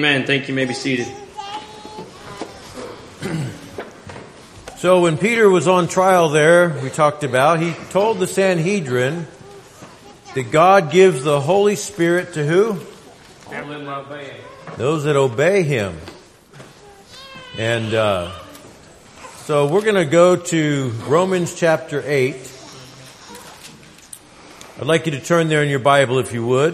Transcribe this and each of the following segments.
Amen. Thank you. You may be seated. So when Peter was on trial there, we talked about, he told the Sanhedrin that God gives the Holy Spirit to who? Those that obey Him. And so we're going to go to Romans chapter 8. I'd like you to turn there in your Bible if you would.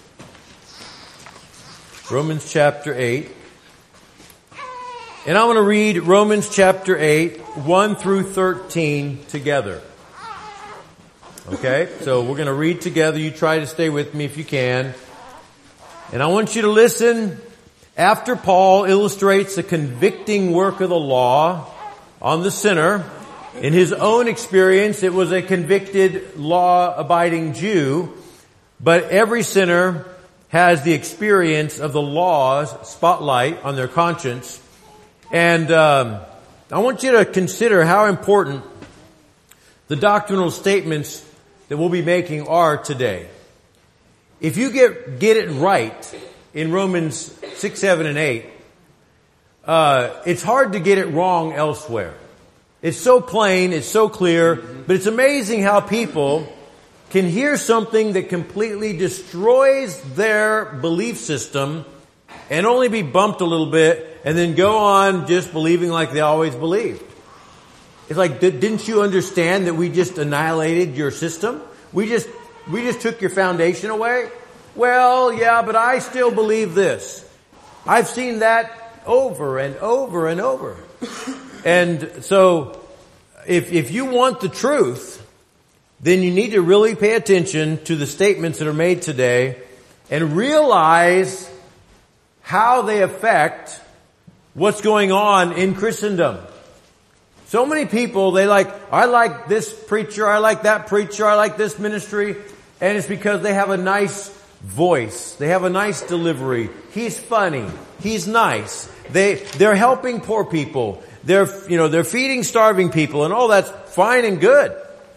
Romans chapter 8. And I want to read Romans chapter 8, 1 through 13 together. Okay? So we're going to read together. You try to stay with me if you can. And I want you to listen after Paul illustrates the convicting work of the law on the sinner. In his own experience, it was a convicted, law-abiding Jew. But every sinner has the experience of the law's spotlight on their conscience. And I want you to consider how important the doctrinal statements that we'll be making are today. If you get it right in Romans 6, 7, and 8, it's hard to get it wrong elsewhere. It's so plain, it's so clear, but it's amazing how people can hear something that completely destroys their belief system and only be bumped a little bit and then go on just believing like they always believed. It's like, didn't you understand that we just annihilated your system? We just took your foundation away? Well, yeah, but I still believe this. I've seen that over and over and over. And so, if you want the truth, then you need to really pay attention to the statements that are made today and realize how they affect what's going on in Christendom. So many people, I like this preacher, I like that preacher, I like this ministry, and it's because they have a nice voice. They have a nice delivery. He's funny. He's nice. They're helping poor people. They're feeding starving people, and all that's fine and good.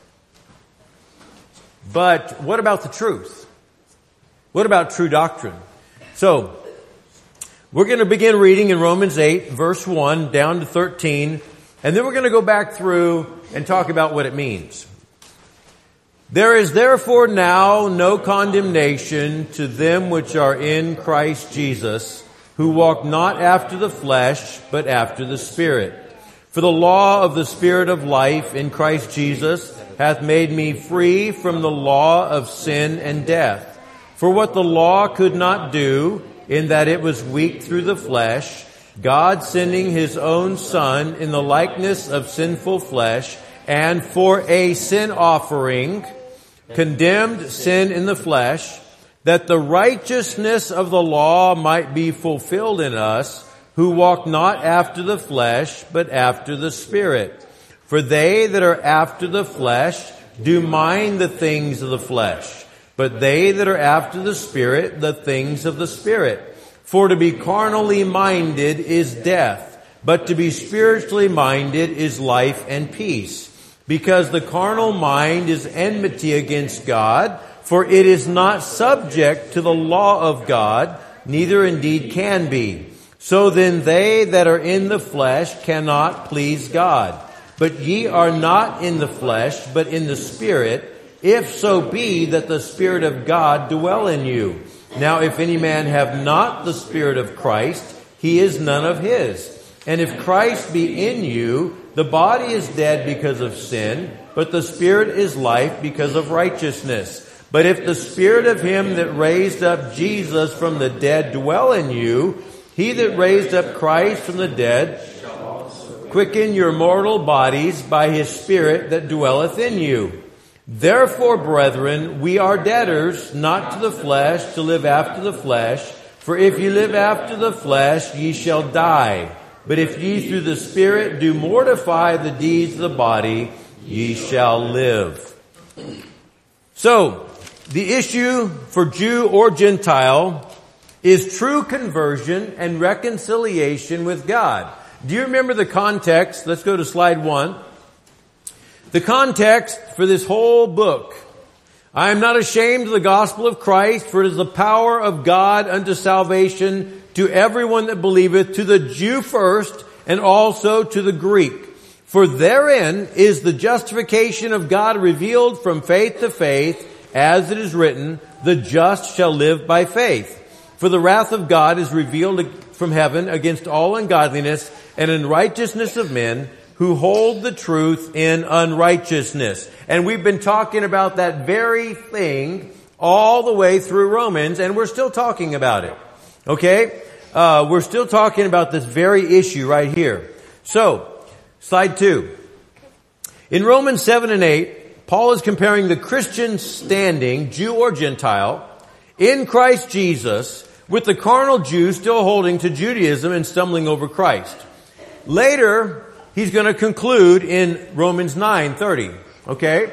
But what about the truth? What about true doctrine? So, we're going to begin reading in Romans 8, verse 1, down to 13, and then we're going to go back through and talk about what it means. There is therefore now no condemnation to them which are in Christ Jesus, who walk not after the flesh, but after the Spirit. For the law of the Spirit of life in Christ Jesus hath made me free from the law of sin and death. For what the law could not do, in that it was weak through the flesh, God sending His own Son in the likeness of sinful flesh, and for a sin offering, condemned sin in the flesh, that the righteousness of the law might be fulfilled in us, who walk not after the flesh, but after the Spirit. For they that are after the flesh do mind the things of the flesh, but they that are after the Spirit, the things of the Spirit. For to be carnally minded is death, but to be spiritually minded is life and peace. Because the carnal mind is enmity against God, for it is not subject to the law of God, neither indeed can be. So then they that are in the flesh cannot please God. But ye are not in the flesh, but in the Spirit, if so be that the Spirit of God dwell in you. Now if any man have not the Spirit of Christ, he is none of his. And if Christ be in you, the body is dead because of sin, but the Spirit is life because of righteousness. But if the Spirit of Him that raised up Jesus from the dead dwell in you, He that raised up Christ from the dead quicken your mortal bodies by His Spirit that dwelleth in you. Therefore, brethren, we are debtors, not to the flesh, to live after the flesh. For if ye live after the flesh, ye shall die. But if ye through the Spirit do mortify the deeds of the body, ye shall live. So, the issue for Jew or Gentile is true conversion and reconciliation with God. Do you remember the context? Let's go to slide 1. The context for this whole book. I am not ashamed of the gospel of Christ, for it is the power of God unto salvation to everyone that believeth, to the Jew first, and also to the Greek. For therein is the justification of God revealed from faith to faith, as it is written, the just shall live by faith. For the wrath of God is revealed from heaven against all ungodliness and unrighteousness of men who hold the truth in unrighteousness. And we've been talking about that very thing all the way through Romans, and we're still talking about it. Okay? We're still talking about this very issue right here. So, slide 2. In Romans 7 and 8, Paul is comparing the Christian standing, Jew or Gentile, in Christ Jesus with the carnal Jew still holding to Judaism and stumbling over Christ. Later, he's going to conclude in Romans 9:30. Okay?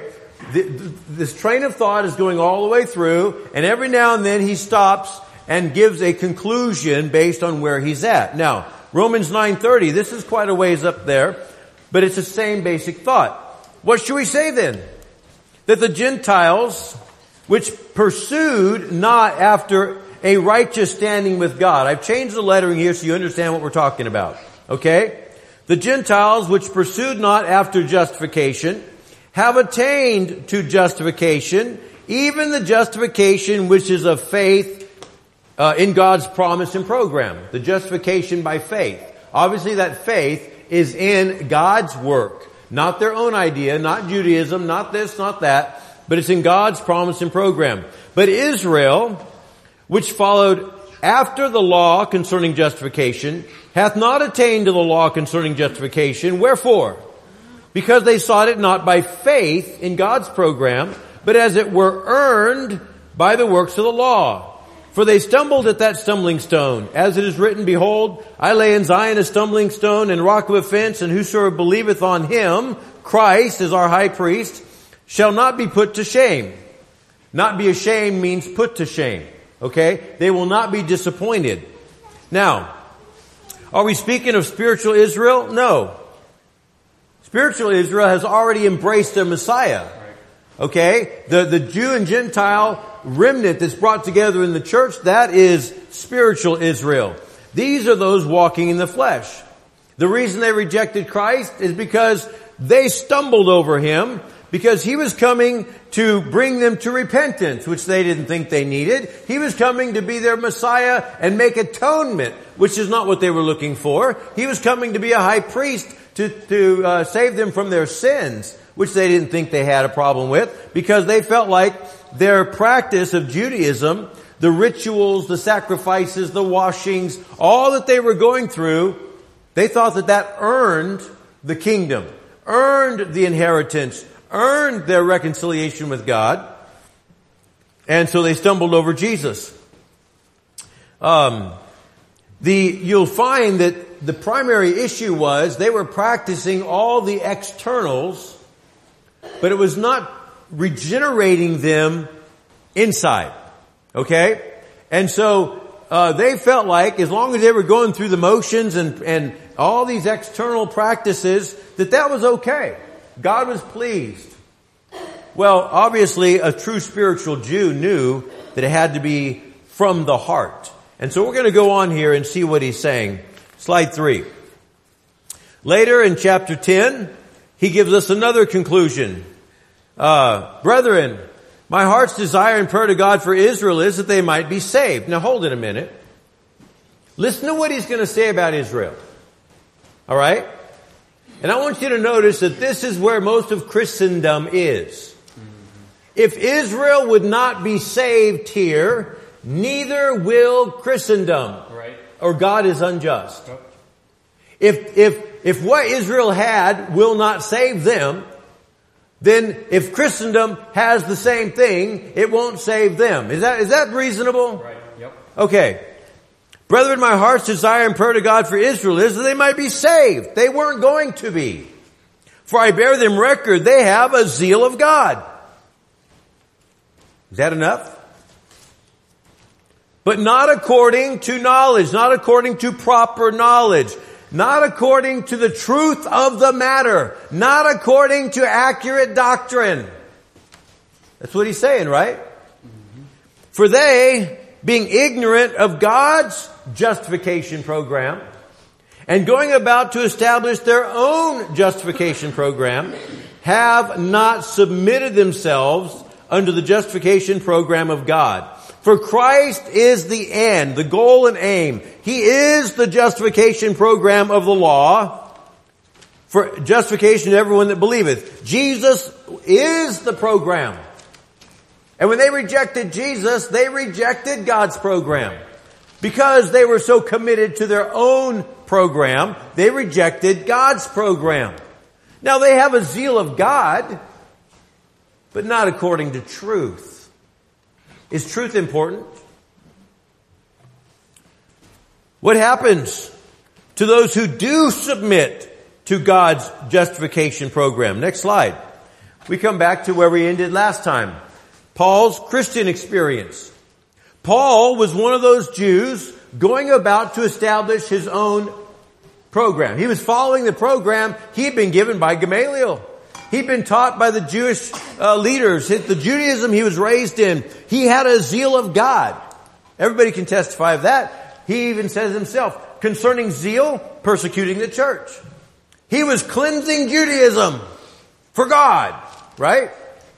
This train of thought is going all the way through, and every now and then he stops and gives a conclusion based on where he's at. Now, Romans 9:30, this is quite a ways up there, but it's the same basic thought. What should we say then? That the Gentiles, which pursued not after a righteous standing with God. I've changed the lettering here so you understand what we're talking about. Okay? The Gentiles, which pursued not after justification, have attained to justification, even the justification which is of faith in God's promise and program. The justification by faith. Obviously that faith is in God's work. Not their own idea, not Judaism, not this, not that, but it's in God's promise and program. But Israel, which followed after the law concerning justification, hath not attained to the law concerning justification. Wherefore? Because they sought it not by faith in God's program, but as it were earned by the works of the law. For they stumbled at that stumbling stone. As it is written, Behold, I lay in Zion a stumbling stone and rock of offense, and whosoever believeth on him, Christ as our high priest, shall not be put to shame. Not be ashamed means put to shame. Okay? They will not be disappointed. Now, are we speaking of spiritual Israel? No. Spiritual Israel has already embraced their Messiah. Okay? The Jew and Gentile remnant that's brought together in the church, that is spiritual Israel. These are those walking in the flesh. The reason they rejected Christ is because they stumbled over him, because he was coming to bring them to repentance, which they didn't think they needed. He was coming to be their Messiah and make atonement, which is not what they were looking for. He was coming to be a high priest to save them from their sins, which they didn't think they had a problem with, because they felt like their practice of Judaism, the rituals, the sacrifices, the washings, all that they were going through, they thought that earned the kingdom, earned the inheritance, earned their reconciliation with God. And so they stumbled over Jesus. You'll find that the primary issue was they were practicing all the externals, but it was not regenerating them inside. Okay? And so they felt like as long as they were going through the motions and all these external practices, that was okay. God was pleased. Well, obviously a true spiritual Jew knew that it had to be from the heart. And so we're going to go on here and see what he's saying. Slide 3. Later in chapter 10, he gives us another conclusion. Brethren, my heart's desire and prayer to God for Israel is that they might be saved. Now hold it a minute. Listen to what he's going to say about Israel. All right? And I want you to notice that this is where most of Christendom is. If Israel would not be saved here, neither will Christendom. Right. Or God is unjust. If what Israel had will not save them, then if Christendom has the same thing, it won't save them. Is that reasonable? Right. Yep. Okay. Brethren, my heart's desire and prayer to God for Israel is that they might be saved. They weren't going to be. For I bear them record, they have a zeal of God. Is that enough? But not according to knowledge, not according to proper knowledge, not according to the truth of the matter, not according to accurate doctrine. That's what he's saying, right? Mm-hmm. For they, being ignorant of God's justification program and going about to establish their own justification program have not submitted themselves under the justification program of God. For Christ is the end, the goal and aim. He is the justification program of the law for justification to everyone that believeth. Jesus is the program. And when they rejected Jesus, they rejected God's program. Because they were so committed to their own program, they rejected God's program. Now they have a zeal of God, but not according to truth. Is truth important? What happens to those who do submit to God's justification program? Next slide. We come back to where we ended last time. Paul's Christian experience. Paul was one of those Jews going about to establish his own program. He was following the program he had been given by Gamaliel. He'd been taught by the Jewish leaders. The Judaism he was raised in. He had a zeal of God. Everybody can testify of that. He even says himself, concerning zeal, persecuting the church. He was cleansing Judaism for God, right?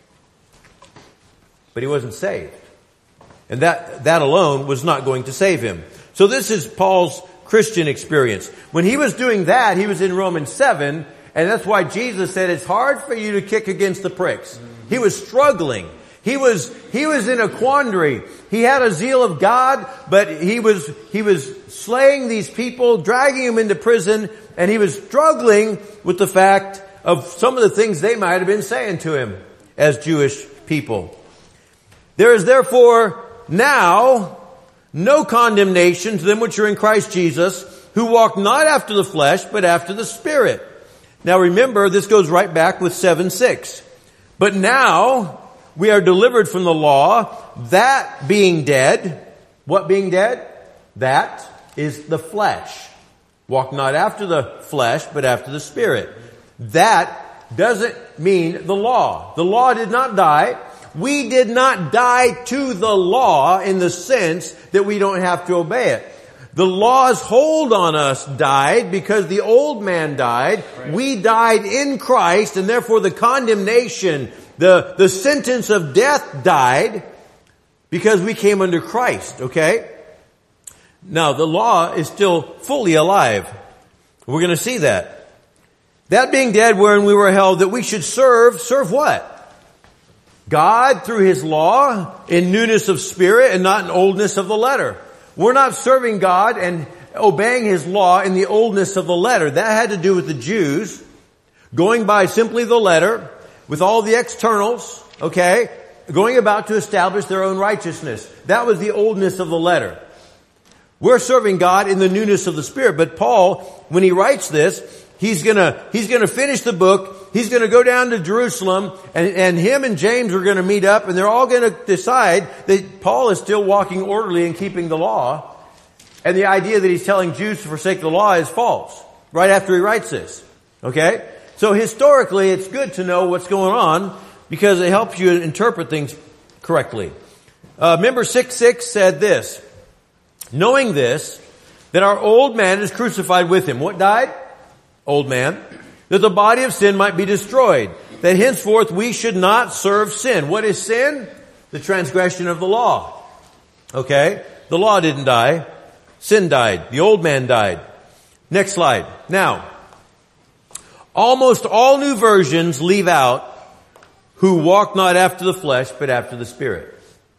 But he wasn't saved. And that alone was not going to save him. So this is Paul's Christian experience. When he was doing that, he was in Romans 7, and that's why Jesus said it's hard for you to kick against the pricks. He was struggling. He was in a quandary. He had a zeal of God, but he was slaying these people, dragging them into prison, and he was struggling with the fact of some of the things they might have been saying to him as Jewish people. There is therefore now no condemnation to them which are in Christ Jesus, who walk not after the flesh, but after the Spirit. Now remember, this goes right back with 7:6. But now we are delivered from the law, that being dead. What being dead? That is the flesh. Walk not after the flesh, but after the Spirit. That doesn't mean the law. The law did not die. We did not die to the law in the sense that we don't have to obey it. The law's hold on us died because the old man died. Right. We died in Christ, and therefore the condemnation, the sentence of death died because we came under Christ, okay? Now, the law is still fully alive. We're going to see that. That being dead wherein we were held, that we should serve what? God through His law in newness of spirit and not in oldness of the letter. We're not serving God and obeying His law in the oldness of the letter. That had to do with the Jews going by simply the letter with all the externals, okay, going about to establish their own righteousness. That was the oldness of the letter. We're serving God in the newness of the Spirit. But Paul, when he writes this, he's gonna finish the book. He's gonna go down to Jerusalem, and him and James are gonna meet up, and they're all gonna decide that Paul is still walking orderly and keeping the law. And the idea that he's telling Jews to forsake the law is false. Right after he writes this. Okay? So historically, it's good to know what's going on because it helps you interpret things correctly. Member 6:6 said this, knowing this, that our old man is crucified with him. What died? Old man. That the body of sin might be destroyed. That henceforth we should not serve sin. What is sin? The transgression of the law. Okay? The law didn't die. Sin died. The old man died. Next slide. Now, almost all new versions leave out who walk not after the flesh, but after the Spirit.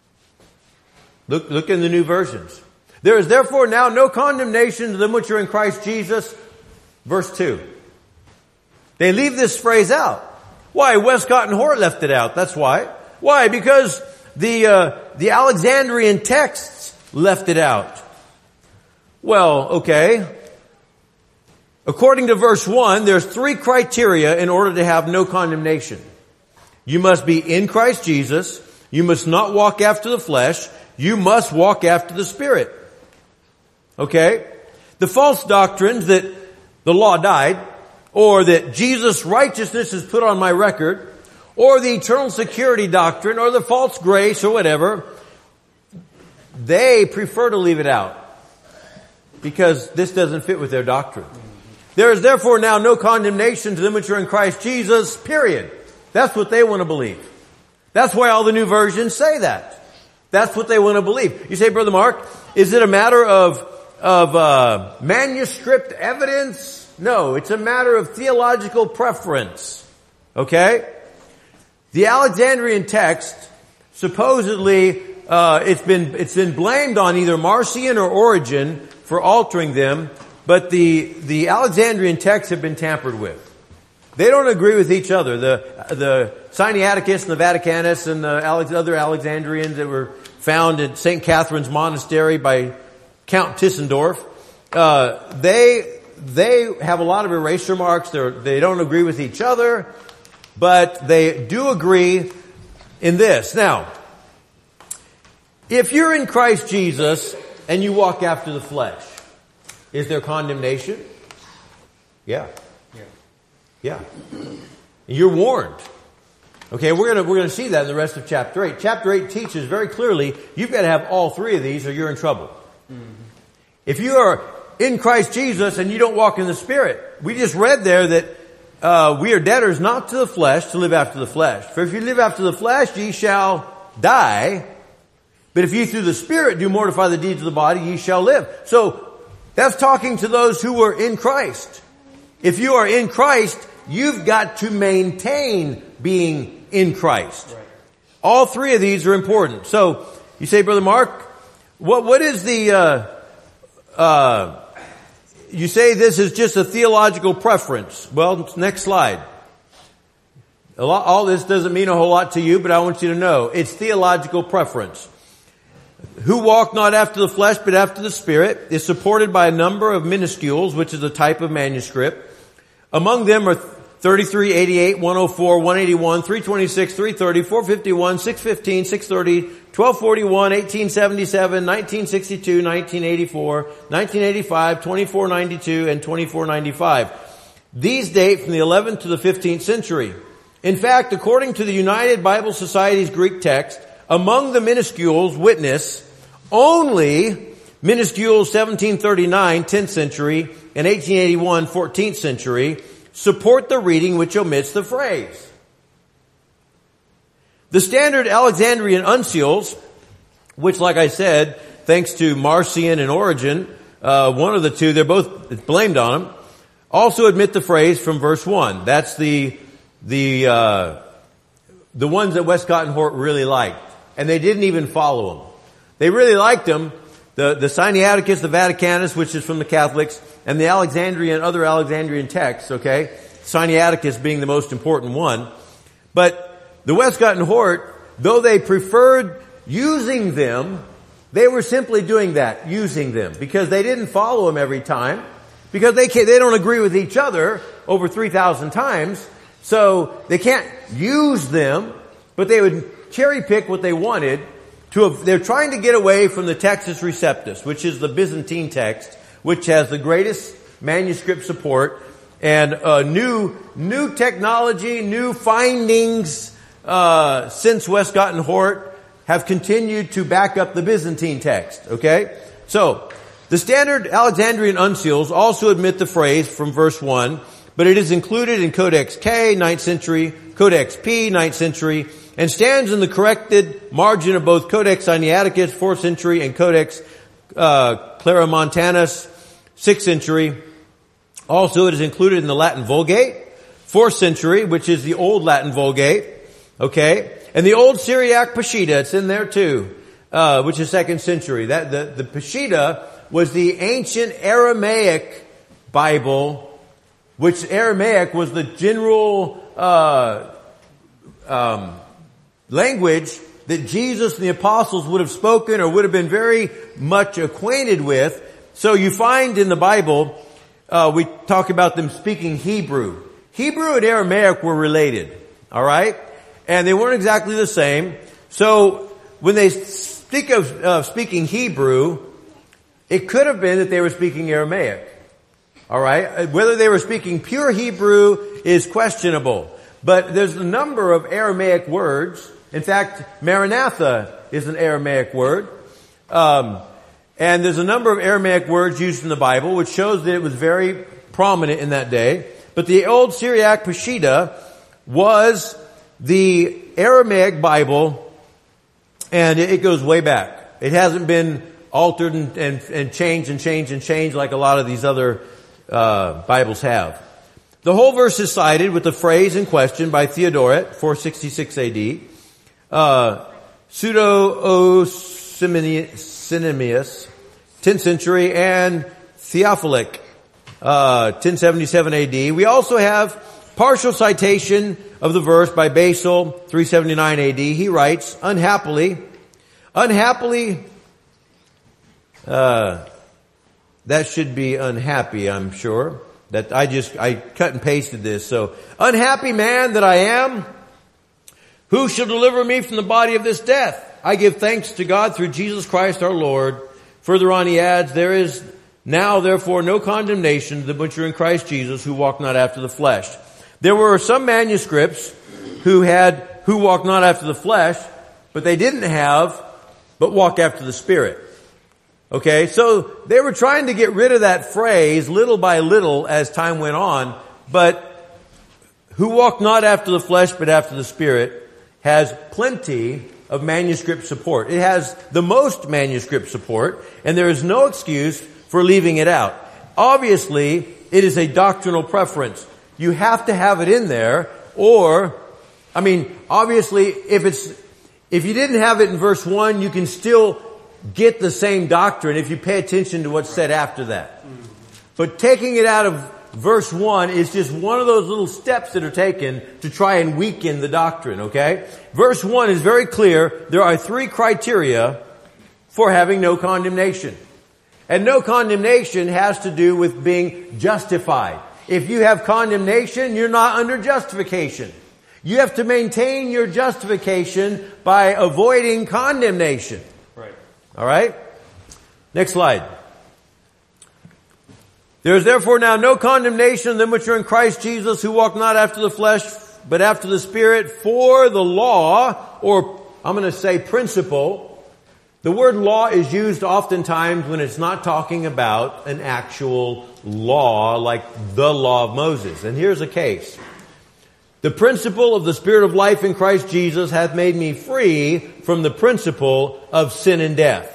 Look in the new versions. There is therefore now no condemnation to them which are in Christ Jesus. Verse 2. They leave this phrase out. Why? Westcott and Hort left it out. That's why. Why? Because the Alexandrian texts left it out. Well, okay. According to verse 1, there's 3 criteria in order to have no condemnation. You must be in Christ Jesus. You must not walk after the flesh. You must walk after the Spirit. Okay? The false doctrines that the law died, or that Jesus' righteousness is put on my record, or the eternal security doctrine, or the false grace, or whatever, they prefer to leave it out. because this doesn't fit with their doctrine. There is therefore now no condemnation to them which are in Christ Jesus, period. That's what they want to believe. That's why all the new versions say that. That's what they want to believe. You say, Brother Mark, is it a matter of manuscript evidence? No, it's a matter of theological preference. Okay? The Alexandrian text, supposedly, it's been blamed on either Marcion or Origen for altering them, but the Alexandrian texts have been tampered with. They don't agree with each other. The Sinaiticus and the Vaticanus and the other Alexandrians that were found at St. Catherine's Monastery by Count Tischendorf, they have a lot of erasure marks. They don't agree with each other, but they do agree in this. Now, if you're in Christ Jesus and you walk after the flesh, is there condemnation? Yeah. Yeah. You're warned. Okay, we're gonna see that in the rest of chapter 8. Chapter 8 teaches very clearly you've got to have all three of these or you're in trouble. Mm-hmm. If you are in Christ Jesus and you don't walk in the Spirit, we just read there that we are debtors not to the flesh to live after the flesh. For if you live after the flesh, ye shall die. But if ye through the Spirit do mortify the deeds of the body, ye shall live. So that's talking to those who are in Christ. If you are in Christ, you've got to maintain being in Christ. Right. All three of these are important. So you say, Brother Mark, what is the you say this is just a theological preference. Well, next slide. All this doesn't mean a whole lot to you, but I want you to know it's theological preference. Who walk not after the flesh, but after the Spirit, is supported by a number of minuscules, which is a type of manuscript. Among them are 33, 88, 104, 181, 326, 330, 451, 615, 630, 1241, 1877, 1962, 1984, 1985, 2492, and 2495. These date from the 11th to the 15th century. In fact, according to the United Bible Society's Greek text, among the minuscules witness only minuscules 1739, 10th century, and 1881, 14th century, support the reading which omits the phrase. The standard Alexandrian uncials, which like I said, thanks to Marcion and Origen, one of the two, they're both blamed on them, also admit the phrase from verse 1. That's the ones that Westcott and Hort really liked. And they didn't even follow them. They really liked them. The Sinaiticus, the Vaticanus, which is from the Catholics, and the other Alexandrian texts, okay? Sinaiticus being the most important one. But the Westcott and Hort, though they preferred using them, they were simply doing that, using them, because they didn't follow them every time, because they don't agree with each other over 3,000 times, so they can't use them, but they would cherry pick what they wanted. They're trying to get away from the Textus Receptus, which is the Byzantine text, which has the greatest manuscript support, and new technology, new findings since Westcott and Hort have continued to back up the Byzantine text. Okay, so the standard Alexandrian uncials also admit the phrase from verse 1, but it is included in Codex K, 9th century, Codex P, 9th century, and stands in the corrected margin of both Codex Sinaiticus, 4th century, and Codex Claromontanus, 6th century. Also, it is included in the Latin Vulgate, 4th century, which is the old Latin Vulgate, okay? And the old Syriac Peshitta, it's in there too, which is 2nd century. The Peshitta was the ancient Aramaic Bible, which Aramaic was the general language that Jesus and the apostles would have spoken or would have been very much acquainted with. So you find in the Bible, we talk about them speaking Hebrew. Hebrew and Aramaic were related, all right? And they weren't exactly the same. So when they speak of speaking Hebrew, it could have been that they were speaking Aramaic, all right? Whether they were speaking pure Hebrew is questionable. But there's a number of Aramaic words. In fact, Maranatha is an Aramaic word. And there's a number of Aramaic words used in the Bible, which shows that it was very prominent in that day. But the old Syriac Peshitta was the Aramaic Bible, and it goes way back. It hasn't been altered and changed like a lot of these other Bibles have. The whole verse is cited with the phrase in question by Theodoret, 466 AD. Pseudo-Simeus, 10th century, and Theophilus, 1077 AD. We also have partial citation of the verse by Basil, 379 AD. He writes, unhappily, that should be unhappy, I'm sure. That I cut and pasted this. So, unhappy man that I am, who shall deliver me from the body of this death? I give thanks to God through Jesus Christ our Lord. Further on he adds, there is now therefore no condemnation to the which are in Christ Jesus, who walk not after the flesh. There were some manuscripts who walk not after the flesh, but they didn't have, but walk after the Spirit. Okay, so they were trying to get rid of that phrase little by little as time went on, but who walk not after the flesh but after the Spirit has plenty of manuscript support. It has the most manuscript support, and there is no excuse for leaving it out. Obviously, it is a doctrinal preference. You have to have it in there, obviously, if you didn't have it in verse 1, you can still get the same doctrine if you pay attention to what's said after that. But taking it out of verse 1 is just one of those little steps that are taken to try and weaken the doctrine, okay? Verse 1 is very clear. There are 3 criteria for having no condemnation. And no condemnation has to do with being justified. If you have condemnation, you're not under justification. You have to maintain your justification by avoiding condemnation. All right? Next slide. There is therefore now no condemnation of them which are in Christ Jesus, who walk not after the flesh, but after the Spirit. For the law, or I'm going to say principle, the word law is used oftentimes when it's not talking about an actual law like the law of Moses. And here's a case. The principle of the Spirit of life in Christ Jesus hath made me free from the principle of sin and death.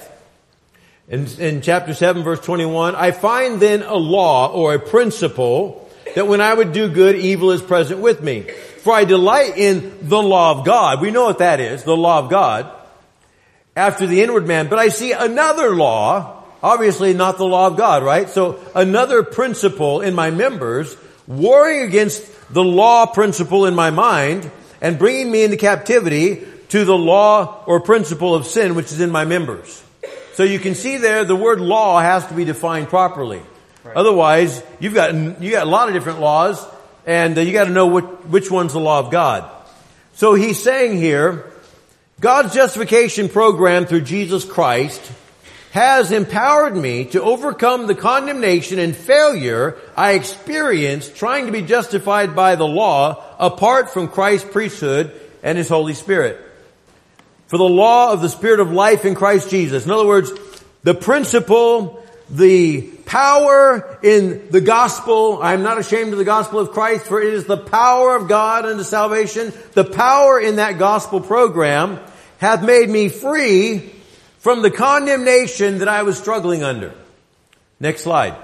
In chapter 7 verse 21, I find then a law or a principle that when I would do good, evil is present with me. For I delight in the law of God. We know what that is, the law of God, after the inward man. But I see another law, obviously not the law of God, right? So another principle in my members, warring against the law principle in my mind and bringing me into captivity to the law or principle of sin which is in my members. So you can see there the word law has to be defined properly. Right. Otherwise, you got a lot of different laws, and you got to know which one's the law of God. So he's saying here, God's justification program through Jesus Christ has empowered me to overcome the condemnation and failure I experienced trying to be justified by the law apart from Christ's priesthood and His Holy Spirit. For the law of the Spirit of life in Christ Jesus. In other words, the principle, the power in the gospel. I am not ashamed of the gospel of Christ, for it is the power of God unto salvation. The power in that gospel program hath made me free from the condemnation that I was struggling under. Next slide.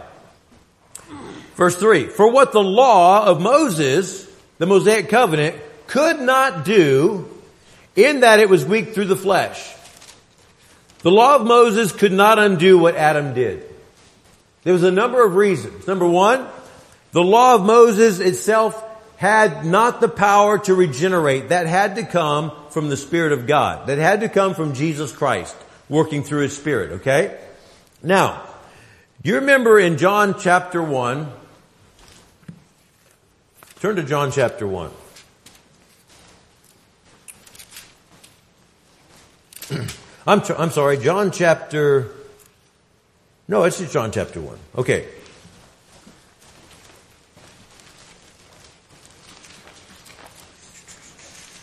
Verse 3. For what the law of Moses, the Mosaic covenant, could not do, in that it was weak through the flesh. The law of Moses could not undo what Adam did. There was a number of reasons. Number one, the law of Moses itself had not the power to regenerate. That had to come from the Spirit of God. That had to come from Jesus Christ working through His Spirit, okay? Now, do you remember in John chapter 1? Turn to John chapter 1. I'm sorry, John chapter... No, it's just John chapter 1. Okay.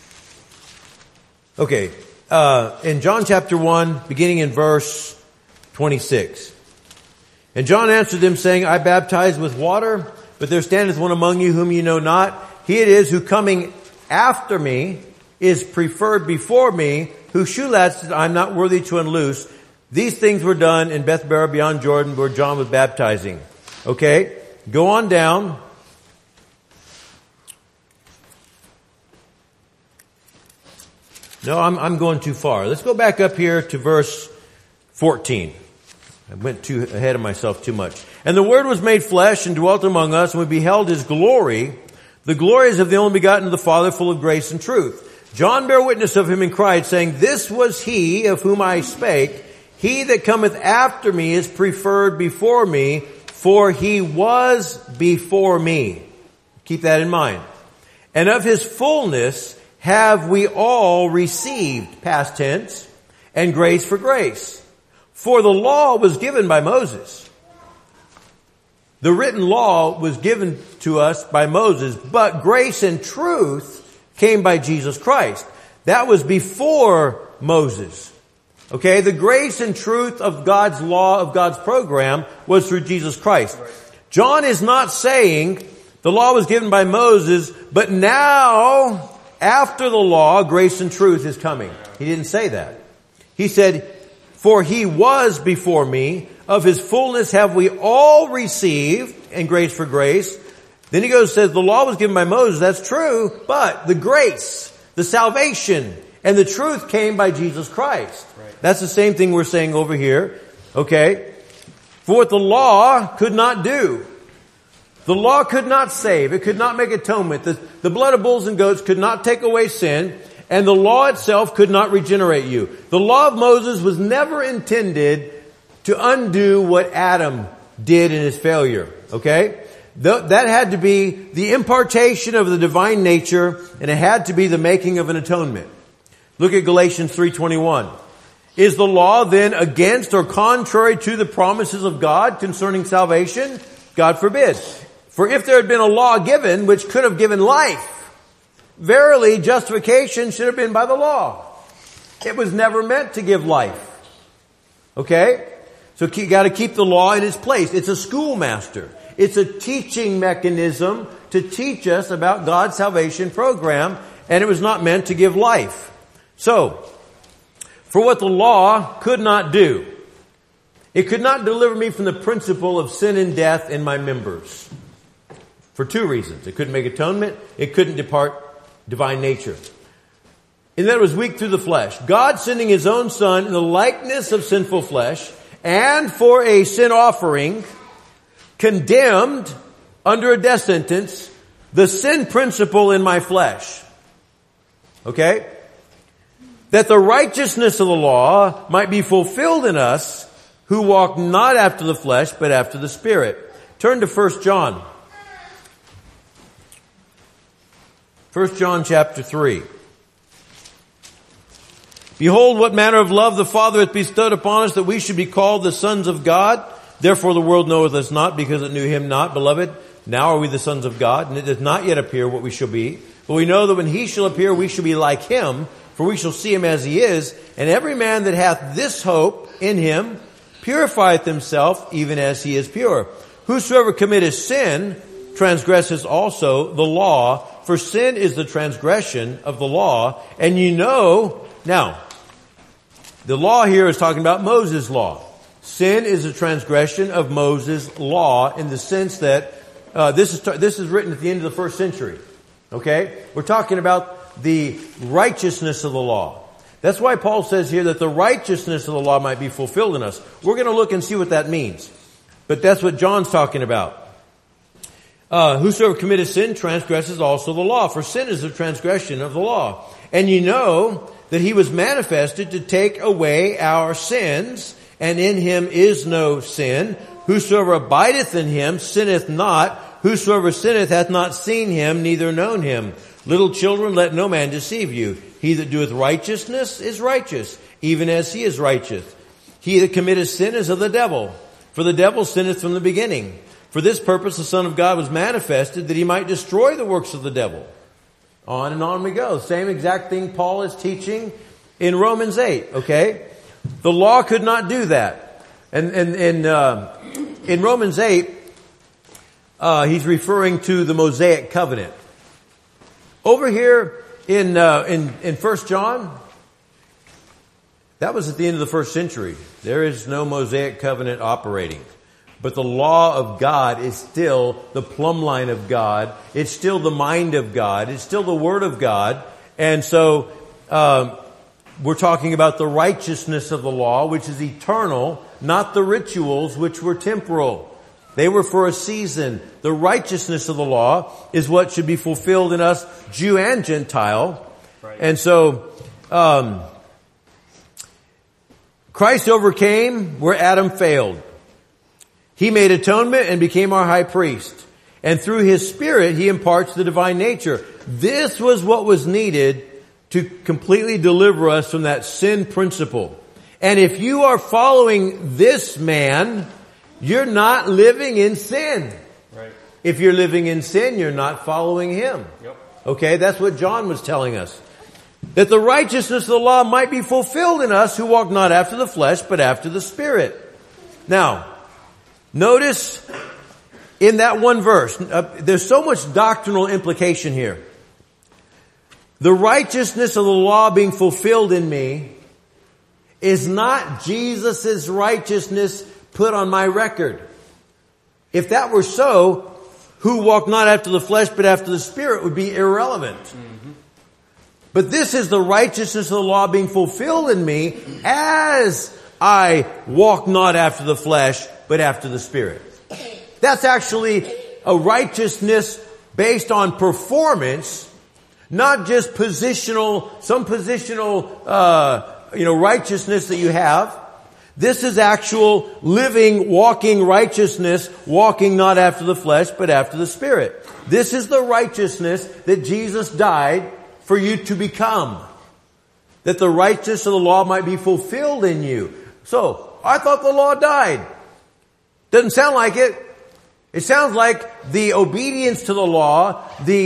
Okay. In John chapter 1, beginning in verse 26. And John answered them, saying, I baptize with water, but there standeth one among you whom you know not. He it is who coming after me is preferred before me, whose shoe latchet I am not worthy to unloose. These things were done in Bethbara beyond Jordan, where John was baptizing. Okay, go on down. No, I'm going too far. Let's go back up here to verse 14. I went too ahead of myself too much. And the Word was made flesh and dwelt among us, and we beheld His glory. The glory is of the only begotten of the Father, full of grace and truth. John bare witness of Him and cried, saying, This was He of whom I spake. He that cometh after me is preferred before me, for He was before me. Keep that in mind. And of His fullness have we all received, past tense, and grace for grace. For the law was given by Moses. The written law was given to us by Moses, but grace and truth came by Jesus Christ. That was before Moses. Okay, the grace and truth of God's law, of God's program, was through Jesus Christ. John is not saying the law was given by Moses, but now, after the law, grace and truth is coming. He didn't say that. He said, for He was before me, of His fullness have we all received, and grace for grace. Then he goes and says, the law was given by Moses, that's true, but the grace, the salvation, and the truth came by Jesus Christ. Right. That's the same thing we're saying over here. Okay? For what the law could not do. The law could not save. It could not make atonement. The blood of bulls and goats could not take away sin. And the law itself could not regenerate you. The law of Moses was never intended to undo what Adam did in his failure. Okay? That had to be the impartation of the divine nature, and it had to be the making of an atonement. Look at Galatians 3:21. Is the law then against or contrary to the promises of God concerning salvation? God forbid. For if there had been a law given which could have given life, verily justification should have been by the law. It was never meant to give life. Okay? So you got to keep the law in its place. It's a schoolmaster. It's a teaching mechanism to teach us about God's salvation program, and it was not meant to give life. So, for what the law could not do, it could not deliver me from the principle of sin and death in my members. For two reasons. It couldn't make atonement. It couldn't depart divine nature. And that it was weak through the flesh. God sending His own Son in the likeness of sinful flesh, and for a sin offering, condemned under a death sentence the sin principle in my flesh. Okay? That the righteousness of the law might be fulfilled in us who walk not after the flesh but after the Spirit. Turn to 1 John. 1 John chapter 3. Behold, what manner of love the Father hath bestowed upon us, that we should be called the sons of God. Therefore the world knoweth us not, because it knew Him not. Beloved, now are we the sons of God, and it doth not yet appear what we shall be. But we know that when He shall appear, we shall be like Him, for we shall see Him as He is. And every man that hath this hope in Him purifieth himself, even as he is pure. Whosoever committeth sin transgresses also the law, for sin is the transgression of the law. And you know, now, the law here is talking about Moses' law. Sin is a transgression of Moses' law in the sense that this is written at the end of the first century. Okay? We're talking about the righteousness of the law. That's why Paul says here that the righteousness of the law might be fulfilled in us. We're going to look and see what that means. But that's what John's talking about. Whosoever committeth sin transgresses also the law, for sin is the transgression of the law. And you know that He was manifested to take away our sins, and in Him is no sin. Whosoever abideth in Him sinneth not. Whosoever sinneth hath not seen Him, neither known Him. Little children, let no man deceive you. He that doeth righteousness is righteous, even as He is righteous. He that committeth sin is of the devil, for the devil sinneth from the beginning. For this purpose the Son of God was manifested, that He might destroy the works of the devil. On and on we go. Same exact thing Paul is teaching in Romans 8, okay? The law could not do that. And in Romans 8, he's referring to the Mosaic covenant. Over here in 1 John, that was at the end of the first century. There is no Mosaic covenant operating. But the law of God is still the plumb line of God. It's still the mind of God. It's still the Word of God. And so, we're talking about the righteousness of the law, which is eternal, not the rituals, which were temporal. They were for a season. The righteousness of the law is what should be fulfilled in us, Jew and Gentile. Right. And so, Christ overcame where Adam failed. He made atonement and became our high priest. And through His Spirit, He imparts the divine nature. This was what was needed to completely deliver us from that sin principle. And if you are following this man, you're not living in sin. Right. If you're living in sin, you're not following Him. Yep. Okay, that's what John was telling us. That the righteousness of the law might be fulfilled in us who walk not after the flesh, but after the Spirit. Now, notice in that one verse, there's so much doctrinal implication here. The righteousness of the law being fulfilled in me is not Jesus' righteousness put on my record. If that were so, who walk not after the flesh but after the Spirit would be irrelevant. Mm-hmm. But this is the righteousness of the law being fulfilled in me as I walk not after the flesh but after the Spirit. That's actually a righteousness based on performance, not just some positional, righteousness that you have. This is actual living, walking righteousness, walking not after the flesh, but after the Spirit. This is the righteousness that Jesus died for you to become. That the righteousness of the law might be fulfilled in you. So, I thought the law died. Doesn't sound like it. It sounds like the obedience to the law,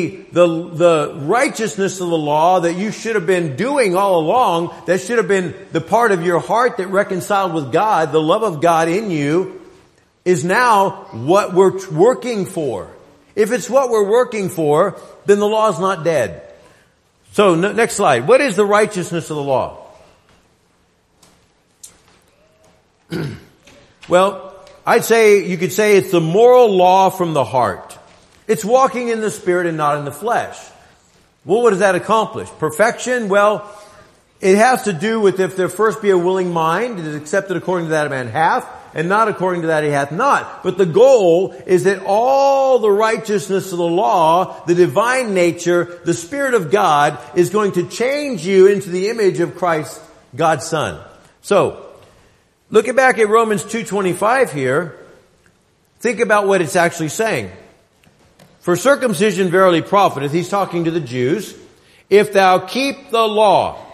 the righteousness of the law that you should have been doing all along, that should have been the part of your heart that reconciled with God, the love of God in you, is now what we're working for. If it's what we're working for, then the law is not dead. So, next slide. What is the righteousness of the law? Well, you could say it's the moral law from the heart. It's walking in the Spirit and not in the flesh. Well, what does that accomplish? Perfection? Well, it has to do with if there first be a willing mind, it is accepted according to that a man hath, and not according to that he hath not. But the goal is that all the righteousness of the law, the divine nature, the Spirit of God is going to change you into the image of Christ, God's Son. So, looking back at Romans 2:25 here, think about what it's actually saying. For circumcision verily profiteth, he's talking to the Jews, if thou keep the law.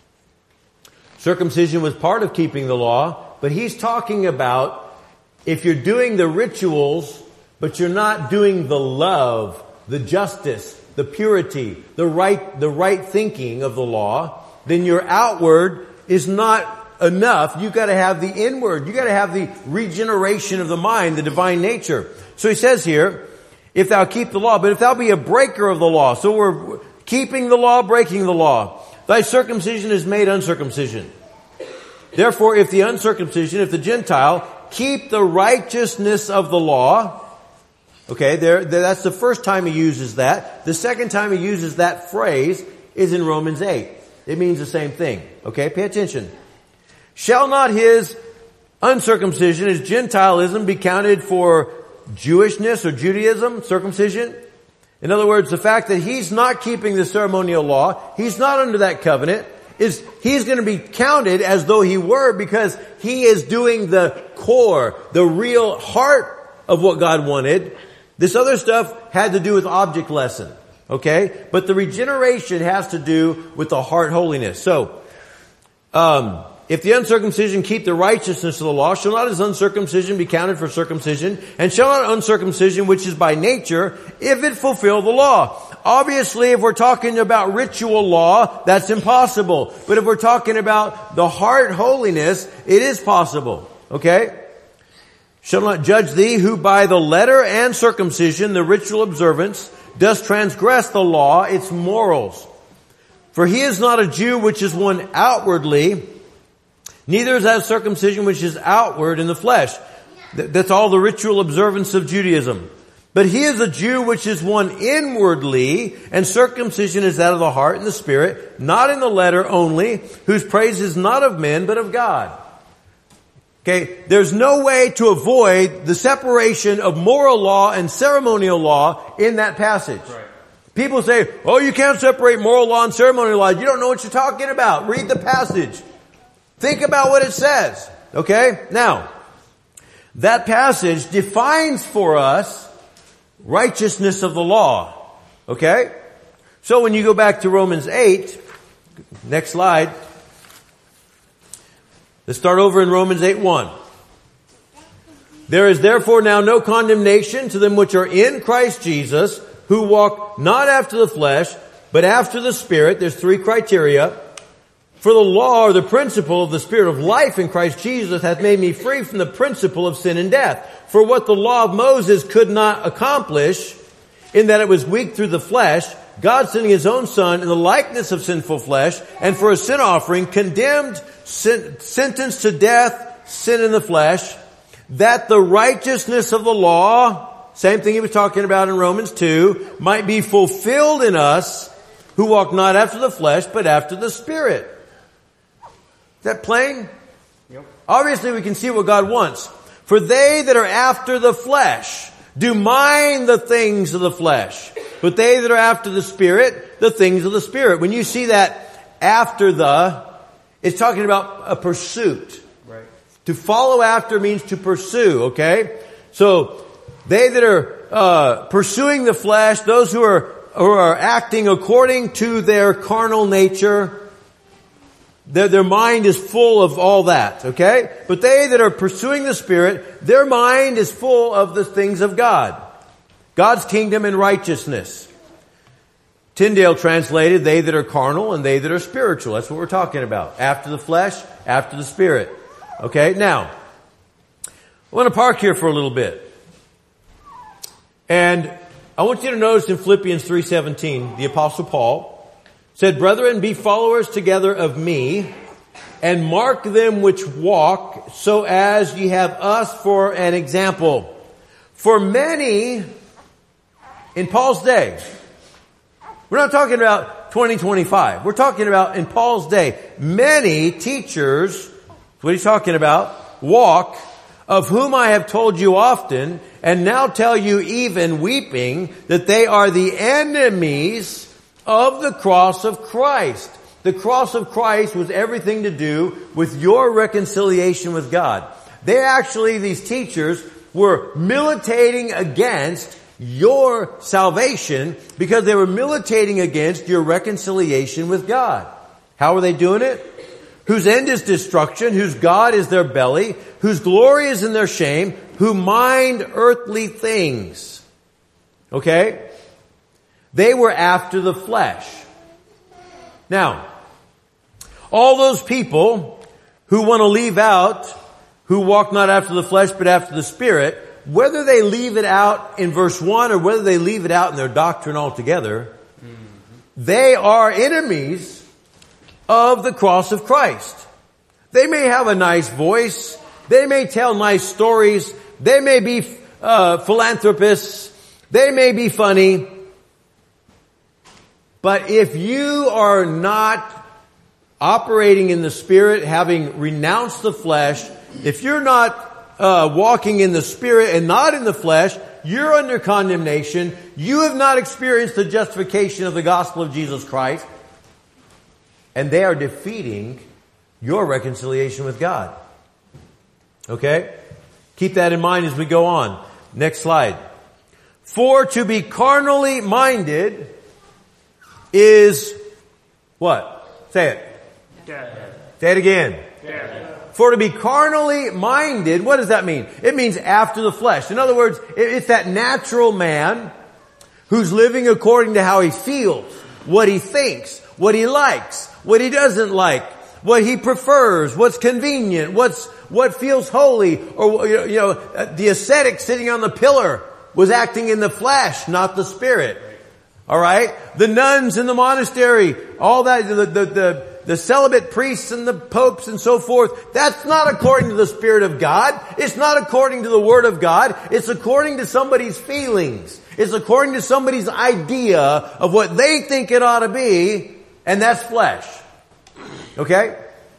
Circumcision was part of keeping the law, but he's talking about if you're doing the rituals, but you're not doing the love, the justice, the purity, the right thinking of the law, then your outward is not enough. You've got to have the inward. You've got to have the regeneration of the mind, the divine nature. So he says here, if thou keep the law, but if thou be a breaker of the law. So we're keeping the law, breaking the law. Thy circumcision is made uncircumcision. Therefore, if the uncircumcision, if the Gentile, keep the righteousness of the law. Okay, that's the first time he uses that. The second time he uses that phrase is in Romans 8. It means the same thing. Okay, pay attention. Shall not his uncircumcision, his Gentilism, be counted for Jewishness or Judaism, circumcision? In other words, the fact that he's not keeping the ceremonial law, he's not under that covenant, he's going to be counted as though he were, because he is doing the core, the real heart of what God wanted. This other stuff had to do with object lesson. Okay? But the regeneration has to do with the heart holiness. So, if the uncircumcision keep the righteousness of the law, shall not his uncircumcision be counted for circumcision? And shall not uncircumcision, which is by nature, if it fulfill the law? Obviously, if we're talking about ritual law, that's impossible. But if we're talking about the heart holiness, it is possible. Okay? Shall not judge thee who by the letter and circumcision, the ritual observance, does transgress the law, its morals. For he is not a Jew which is one outwardly, neither is that circumcision which is outward in the flesh. That's all the ritual observance of Judaism. But he is a Jew which is one inwardly, and circumcision is that of the heart and the spirit, not in the letter only, whose praise is not of men, but of God. Okay, there's no way to avoid the separation of moral law and ceremonial law in that passage. Right. People say, oh, you can't separate moral law and ceremonial law. You don't know what you're talking about. Read the passage. Think about what it says. Okay? Now, that passage defines for us righteousness of the law. Okay? So when you go back to Romans 8, next slide. Let's start over in Romans 8:1. There is therefore now no condemnation to them which are in Christ Jesus, who walk not after the flesh, but after the Spirit. There's three criteria. For the law, or the principle of the Spirit of life in Christ Jesus, hath made me free from the principle of sin and death. For what the law of Moses could not accomplish, in that it was weak through the flesh, God sending his own Son in the likeness of sinful flesh, and for a sin offering, condemned, sentenced to death, sin in the flesh, that the righteousness of the law, same thing he was talking about in Romans 2, might be fulfilled in us, who walk not after the flesh, but after the Spirit. Is that plain? Yep. Obviously we can see what God wants. For they that are after the flesh do mind the things of the flesh, but they that are after the Spirit, the things of the Spirit. When you see that after the, it's talking about a pursuit. Right. To follow after means to pursue, okay? So, they that are pursuing the flesh, those who are acting according to their carnal nature, their mind is full of all that, okay? But they that are pursuing the Spirit, their mind is full of the things of God. God's kingdom and righteousness. Tyndale translated, they that are carnal and they that are spiritual. That's what we're talking about. After the flesh, after the Spirit. Okay, now, I want to park here for a little bit. And I want you to notice in Philippians 3:17, the Apostle Paul said, brethren, be followers together of me, and mark them which walk, so as ye have us for an example. For many, in Paul's day, we're not talking about 2025, we're talking about in Paul's day, many teachers, what he's talking about, walk, of whom I have told you often, and now tell you even weeping, that they are the enemies of the cross of Christ. The cross of Christ was everything to do with your reconciliation with God. These teachers were militating against your salvation because they were militating against your reconciliation with God. How are they doing it? Whose end is destruction, whose God is their belly, whose glory is in their shame, who mind earthly things. Okay? They were after the flesh. Now, all those people who want to leave out, who walk not after the flesh but after the Spirit, whether they leave it out in verse 1 or whether they leave it out in their doctrine altogether, they are enemies of the cross of Christ. They may have a nice voice. They may tell nice stories. They may be philanthropists. They may be funny. But if you are not operating in the Spirit, having renounced the flesh, if you're not walking in the Spirit and not in the flesh, you're under condemnation. You have not experienced the justification of the gospel of Jesus Christ. And they are defeating your reconciliation with God. Okay? Keep that in mind as we go on. Next slide. For to be carnally minded is what? Say it. Dead. Say it again. Dead. For to be carnally minded, what does that mean? It means after the flesh. In other words, it's that natural man who's living according to how he feels, what he thinks, what he likes, what he doesn't like, what he prefers, what's convenient, what feels holy, or the ascetic sitting on the pillar was acting in the flesh, not the spirit. All right? The nuns in the monastery, all that, the celibate priests and the popes and so forth, that's not according to the Spirit of God. It's not according to the Word of God. It's according to somebody's feelings. It's according to somebody's idea of what they think it ought to be, and that's flesh. Okay?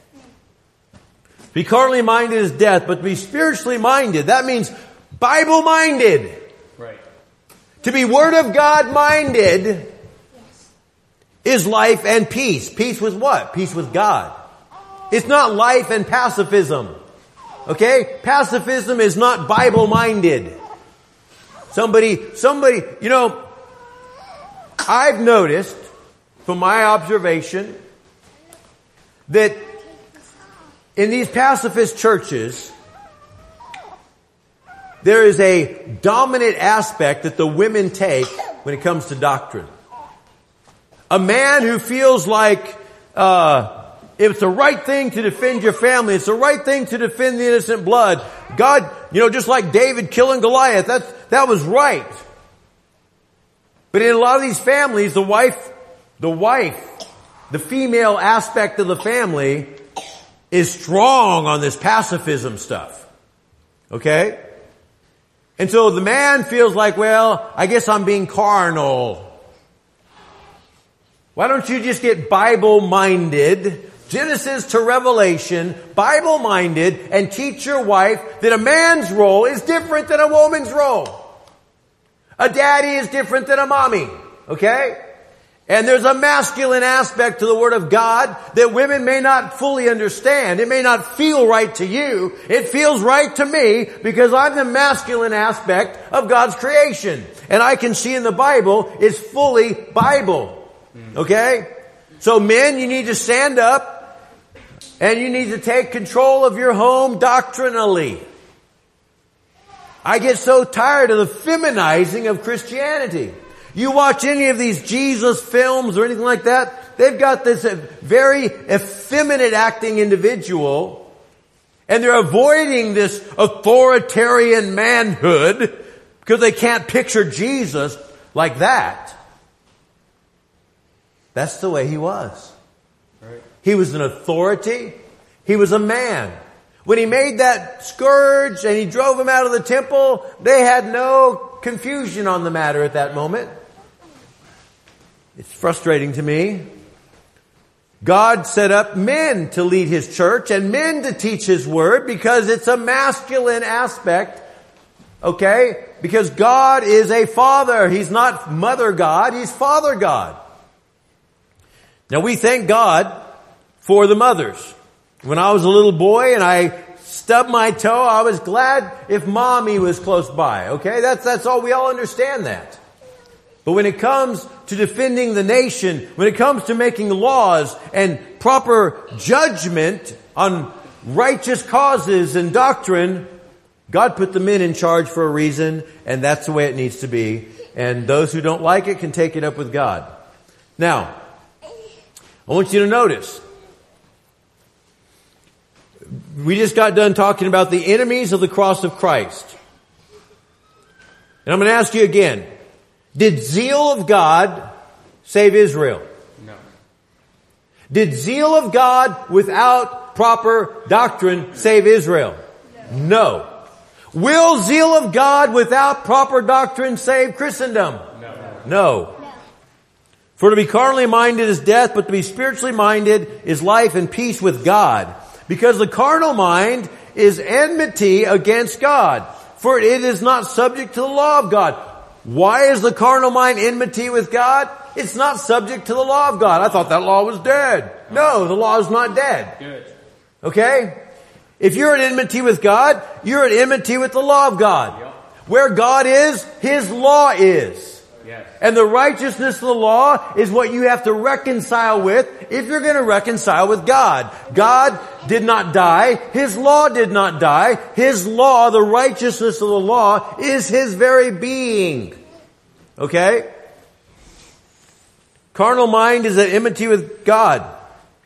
Be carnally minded is death, but to be spiritually minded, that means Bible minded. Right. To be Word of God minded is life and peace. Peace with what? Peace with God. It's not life and pacifism. Okay? Pacifism is not Bible minded. Somebody, I've noticed from my observation that in these pacifist churches, there is a dominant aspect that the women take when it comes to doctrine. A man who feels like it's the right thing to defend your family, it's the right thing to defend the innocent blood. God, just like David killing Goliath, that was right. But in a lot of these families, the female aspect of the family is strong on this pacifism stuff. Okay? And so the man feels like, well, I guess I'm being carnal. Why don't you just get Bible-minded, Genesis to Revelation, Bible-minded, and teach your wife that a man's role is different than a woman's role. A daddy is different than a mommy. Okay? And there's a masculine aspect to the Word of God that women may not fully understand. It may not feel right to you. It feels right to me because I'm the masculine aspect of God's creation. And I can see in the Bible it's fully Bible. Okay? So men, you need to stand up and you need to take control of your home doctrinally. I get so tired of the feminizing of Christianity. You watch any of these Jesus films or anything like that, they've got this very effeminate acting individual and they're avoiding this authoritarian manhood because they can't picture Jesus like that. That's the way he was. Right. He was an authority. He was a man. When he made that scourge and he drove him out of the temple, they had no confusion on the matter at that moment. It's frustrating to me. God set up men to lead His church and men to teach His Word because it's a masculine aspect. Okay? Because God is a father. He's not mother God. He's Father God. Now we thank God for the mothers. When I was a little boy and I stubbed my toe, I was glad if mommy was close by. Okay? That's all. We all understand that. But when it comes to defending the nation, when it comes to making laws and proper judgment on righteous causes and doctrine, God put the men in charge for a reason, and that's the way it needs to be. And those who don't like it can take it up with God. Now, I want you to notice, we just got done talking about the enemies of the cross of Christ. And I'm going to ask you again, did zeal of God save Israel? No. Did zeal of God without proper doctrine save Israel? No. Will zeal of God without proper doctrine save Christendom? No. For to be carnally minded is death, but to be spiritually minded is life and peace with God. Because the carnal mind is enmity against God, for it is not subject to the law of God. Why is the carnal mind enmity with God? It's not subject to the law of God. I thought that law was dead. No, the law is not dead. Good. Okay? If you're at enmity with God, you're at enmity with the law of God. Yep. Where God is, His law is. Yes. And the righteousness of the law is what you have to reconcile with if you're going to reconcile with God. God did not die. His law did not die. His law, the righteousness of the law, is His very being. Okay? Carnal mind is at enmity with God.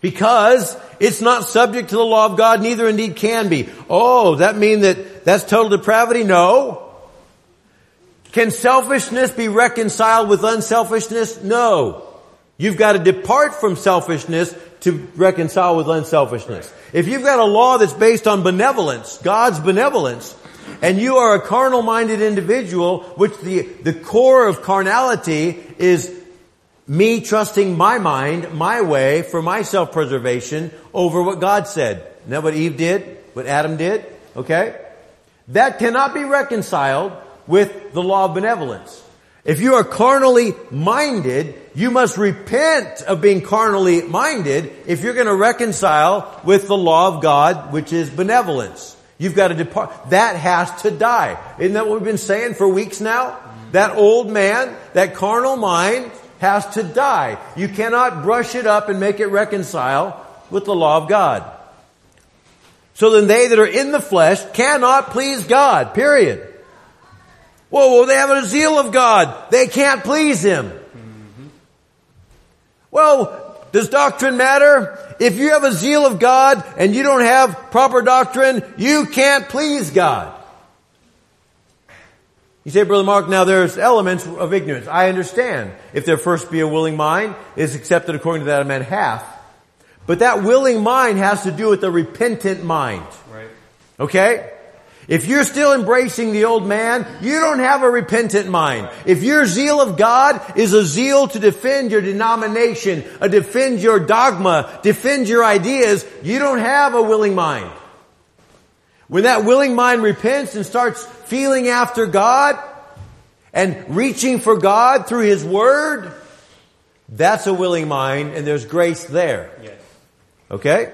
Because it's not subject to the law of God, neither indeed can be. Oh, that mean that's total depravity? No. Can selfishness be reconciled with unselfishness? No. You've got to depart from selfishness to reconcile with unselfishness. If you've got a law that's based on benevolence, God's benevolence, and you are a carnal-minded individual, which the core of carnality is me trusting my mind, my way, for my self-preservation over what God said. Isn't that what Eve did? What Adam did? Okay? That cannot be reconciled with the law of benevolence. If you are carnally minded, you must repent of being carnally minded if you're going to reconcile with the law of God, which is benevolence. You've got to depart. That has to die. Isn't that what we've been saying for weeks now? That old man, that carnal mind, has to die. You cannot brush it up and make it reconcile with the law of God. So then they that are in the flesh cannot please God, period. Whoa, they have a zeal of God. They can't please Him. Well, does doctrine matter? If you have a zeal of God and you don't have proper doctrine, you can't please God. You say, Brother Mark, now there's elements of ignorance. I understand. If there first be a willing mind, it is accepted according to that a man hath. But that willing mind has to do with the repentant mind. Right. Okay? If you're still embracing the old man, you don't have a repentant mind. If your zeal of God is a zeal to defend your denomination, defend your dogma, defend your ideas, you don't have a willing mind. When that willing mind repents and starts feeling after God and reaching for God through His Word, that's a willing mind, and there's grace there. Yes. Okay?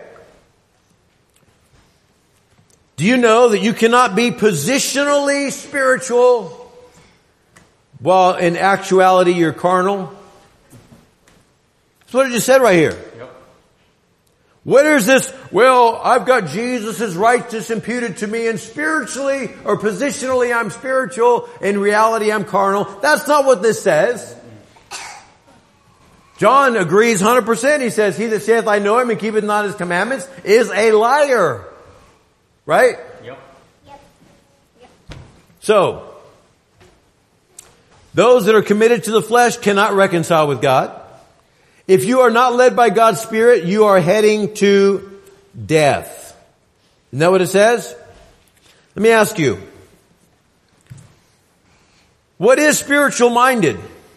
Do you know that you cannot be positionally spiritual while in actuality you're carnal? That's what it just said right here. Yep. What is this? Well, I've got Jesus' righteousness imputed to me, and spiritually or positionally I'm spiritual. In reality I'm carnal. That's not what this says. John agrees 100%. He says, he that saith I know Him and keepeth not His commandments is a liar. Right? Yep. So, those that are committed to the flesh cannot reconcile with God. If you are not led by God's Spirit, you are heading to death. Isn't that what it says? Let me ask you. What is spiritual minded?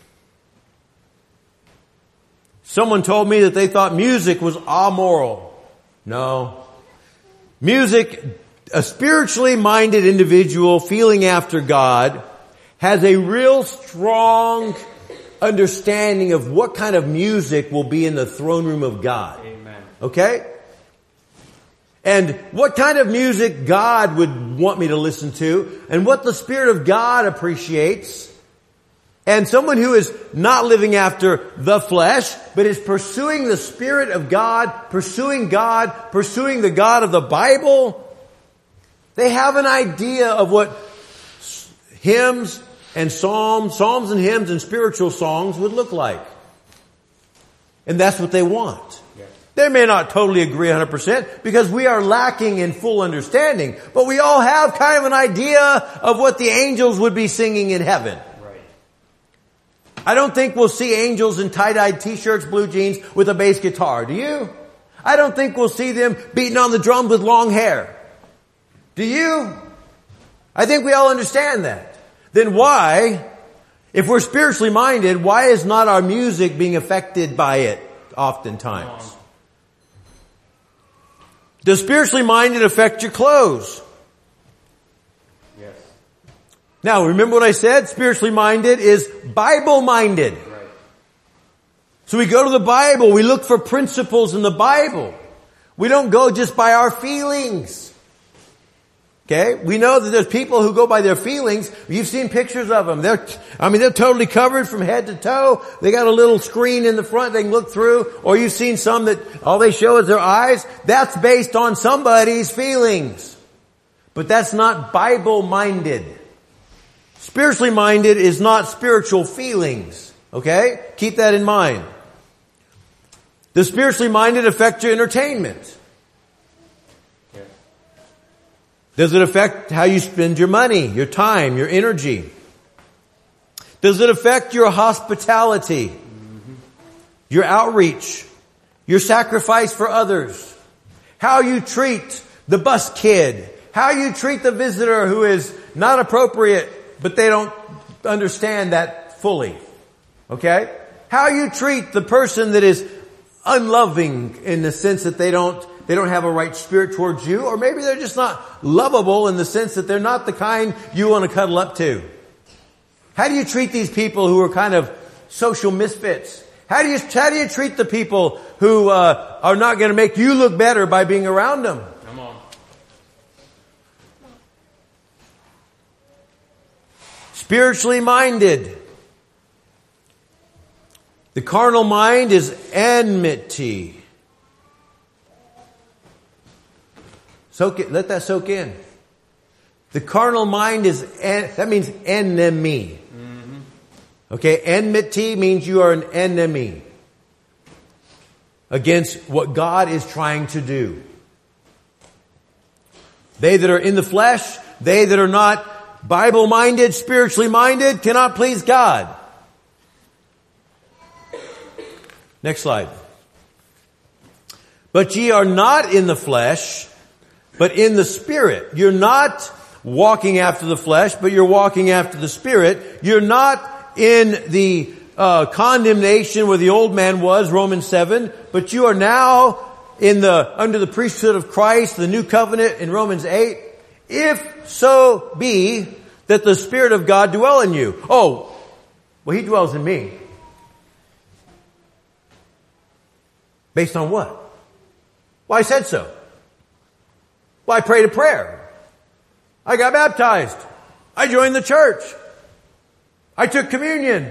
Someone told me that they thought music was amoral. No. Music, a spiritually minded individual feeling after God has a real strong understanding of what kind of music will be in the throne room of God. Amen. Okay? And what kind of music God would want me to listen to, and what the Spirit of God appreciates. And someone who is not living after the flesh, but is pursuing the Spirit of God, pursuing the God of the Bible, they have an idea of what hymns and psalms and hymns and spiritual songs would look like. And that's what they want. Yes. They may not totally agree 100% because we are lacking in full understanding, but we all have kind of an idea of what the angels would be singing in heaven. I don't think we'll see angels in tie-dyed t-shirts, blue jeans with a bass guitar. Do you? I don't think we'll see them beating on the drums with long hair. Do you? I think we all understand that. Then why, if we're spiritually minded, why is not our music being affected by it oftentimes? Does spiritually minded affect your clothes? Yes. Now, remember what I said? Spiritually minded is Bible minded. Right. So we go to the Bible. We look for principles in the Bible. We don't go just by our feelings. Okay? We know that there's people who go by their feelings. You've seen pictures of them. They're totally covered from head to toe. They got a little screen in the front they can look through. Or you've seen some that all they show is their eyes. That's based on somebody's feelings. But that's not Bible minded. Spiritually minded is not spiritual feelings. Okay? Keep that in mind. Does spiritually minded affect your entertainment? Yeah. Does it affect how you spend your money, your time, your energy? Does it affect your hospitality, your outreach, your sacrifice for others, how you treat the bus kid, how you treat the visitor who is not appropriate, but they don't understand that fully? Okay? How you treat the person that is unloving in the sense that they don't have a right spirit towards you, or maybe they're just not lovable in the sense that they're not the kind you want to cuddle up to. How do you treat these people who are kind of social misfits? How do you treat the people who are not going to make you look better by being around them? Come on. Spiritually minded. The carnal mind is enmity. Let that soak in. The carnal mind that means enemy. Okay, enmity means you are an enemy against what God is trying to do. They that are in the flesh, they that are not Bible-minded, spiritually minded, cannot please God. Next slide. But ye are not in the flesh, but in the Spirit. You're not walking after the flesh, but you're walking after the Spirit. You're not in the condemnation where the old man was, Romans 7, but you are now under the priesthood of Christ, the new covenant in Romans 8. If so be that the Spirit of God dwell in you. Oh, well, He dwells in me. Based on what? Well, I said so. Well, I prayed a prayer. I got baptized. I joined the church. I took communion.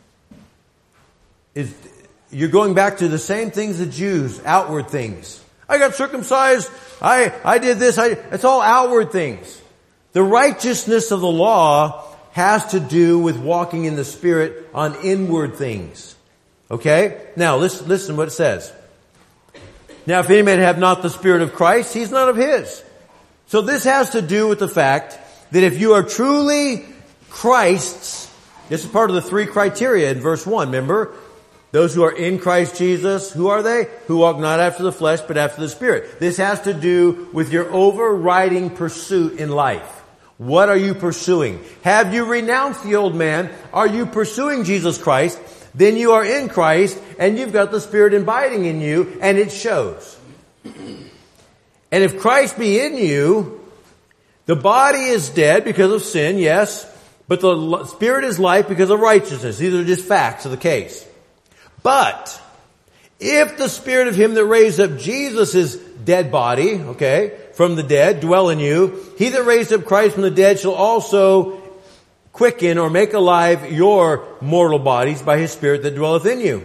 You're going back to the same things the Jews, outward things. I got circumcised. I did this. It's all outward things. The righteousness of the law has to do with walking in the Spirit on inward things. Okay? Now, listen what it says. Now, if any man have not the Spirit of Christ, he's none of his. So this has to do with the fact that if you are truly Christ's, this is part of the three criteria in verse 1, remember? Those who are in Christ Jesus, who are they? Who walk not after the flesh, but after the Spirit. This has to do with your overriding pursuit in life. What are you pursuing? Have you renounced the old man? Are you pursuing Jesus Christ? Then you are in Christ, and you've got the Spirit abiding in you, and it shows. And if Christ be in you, the body is dead because of sin, yes, but the Spirit is life because of righteousness. These are just facts of the case. But if the Spirit of Him that raised up Jesus' dead body, okay, from the dead, dwell in you, He that raised up Christ from the dead shall also quicken or make alive your mortal bodies by His Spirit that dwelleth in you.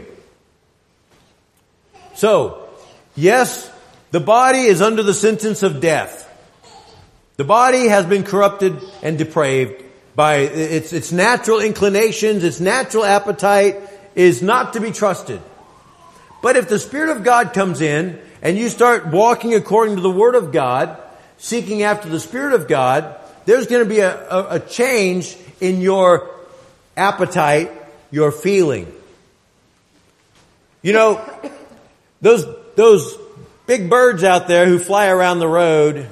So, yes, the body is under the sentence of death. The body has been corrupted and depraved by its natural inclinations, its natural appetite is not to be trusted. But if the Spirit of God comes in and you start walking according to the Word of God, seeking after the Spirit of God, there's going to be a change in your appetite, your feeling. You know, those big birds out there who fly around the road,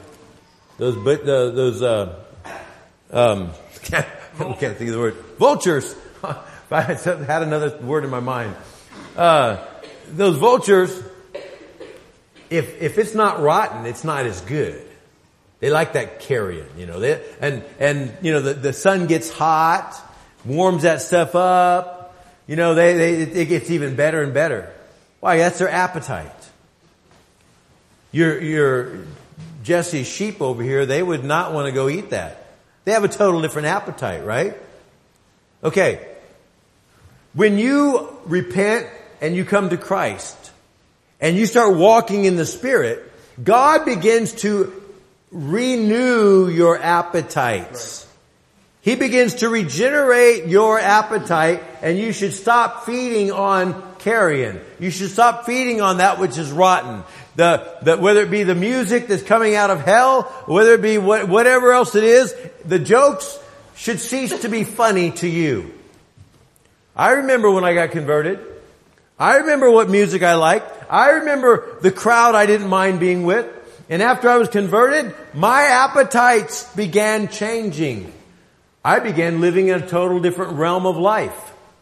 I can't think of the word. Vultures. I had another word in my mind. Those vultures, if it's not rotten, it's not as good. They like that carrion, you know. The sun gets hot, warms that stuff up. You know, it gets even better and better. Why? That's their appetite. Your Jesse's sheep over here, they would not want to go eat that. They have a total different appetite, right? Okay. When you repent and you come to Christ and you start walking in the Spirit, God begins to renew your appetites. He begins to regenerate your appetite, and you should stop feeding on carrion. You should stop feeding on that which is rotten. Whether it be the music that's coming out of hell, whether it be whatever else it is, the jokes should cease to be funny to you. I remember when I got converted. I remember what music I liked. I remember the crowd I didn't mind being with. And after I was converted, my appetites began changing. I began living in a total different realm of life.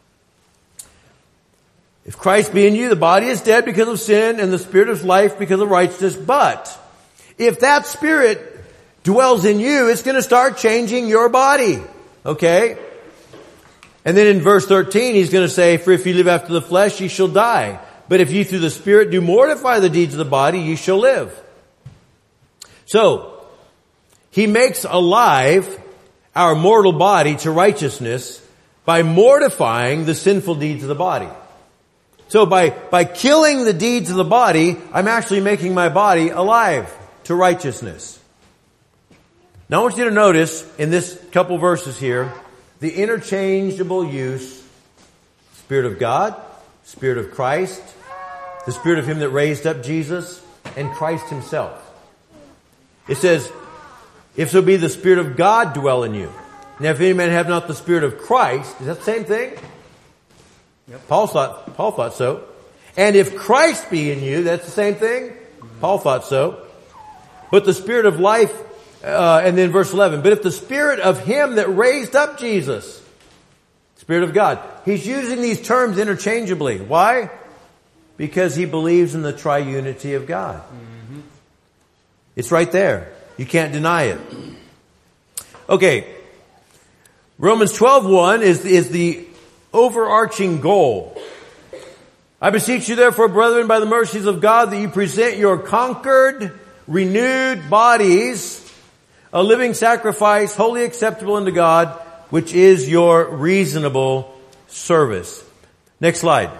If Christ be in you, the body is dead because of sin, and the spirit is life because of righteousness. But if that spirit dwells in you, it's going to start changing your body. Okay? And then in verse 13, he's going to say, for if you live after the flesh, ye shall die. But if ye through the Spirit do mortify the deeds of the body, ye shall live. So, he makes alive our mortal body to righteousness by mortifying the sinful deeds of the body. So by killing the deeds of the body, I'm actually making my body alive to righteousness. Now I want you to notice in this couple verses here, the interchangeable use, Spirit of God, Spirit of Christ, the Spirit of Him that raised up Jesus, and Christ Himself. It says, if so be the Spirit of God dwell in you. Now if any man have not the Spirit of Christ, is that the same thing? Yep. Paul thought so. And if Christ be in you, that's the same thing? Paul thought so. But the Spirit of life, and then verse 11, but if the Spirit of Him that raised up Jesus, Spirit of God, he's using these terms interchangeably. Why? Because he believes in the triunity of God. Mm-hmm. It's right there. You can't deny it. Okay. Romans 12:1 is the overarching goal. I beseech you therefore, brethren, by the mercies of God, that you present your conquered, renewed bodies a living sacrifice, wholly acceptable unto God, which is your reasonable service. Next slide.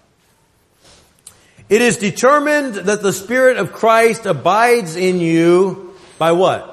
It is determined that the Spirit of Christ abides in you by what?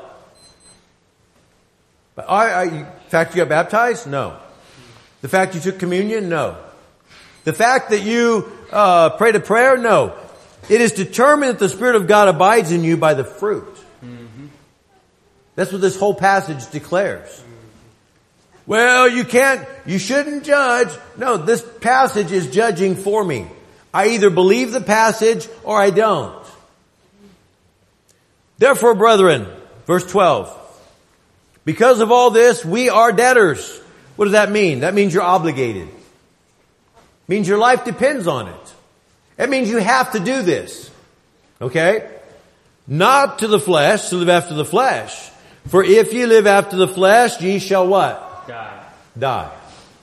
The fact you got baptized? No. The fact you took communion? No. The fact that you prayed a prayer? No. It is determined that the Spirit of God abides in you by the fruit. Mm-hmm. That's what this whole passage declares. Well, you shouldn't judge. No, this passage is judging for me. I either believe the passage or I don't. Therefore, brethren, verse 12, because of all this, we are debtors. What does that mean? That means you're obligated. It means your life depends on it. That means you have to do this. Okay? Not to the flesh, to live after the flesh. For if ye live after the flesh, ye shall what? Die.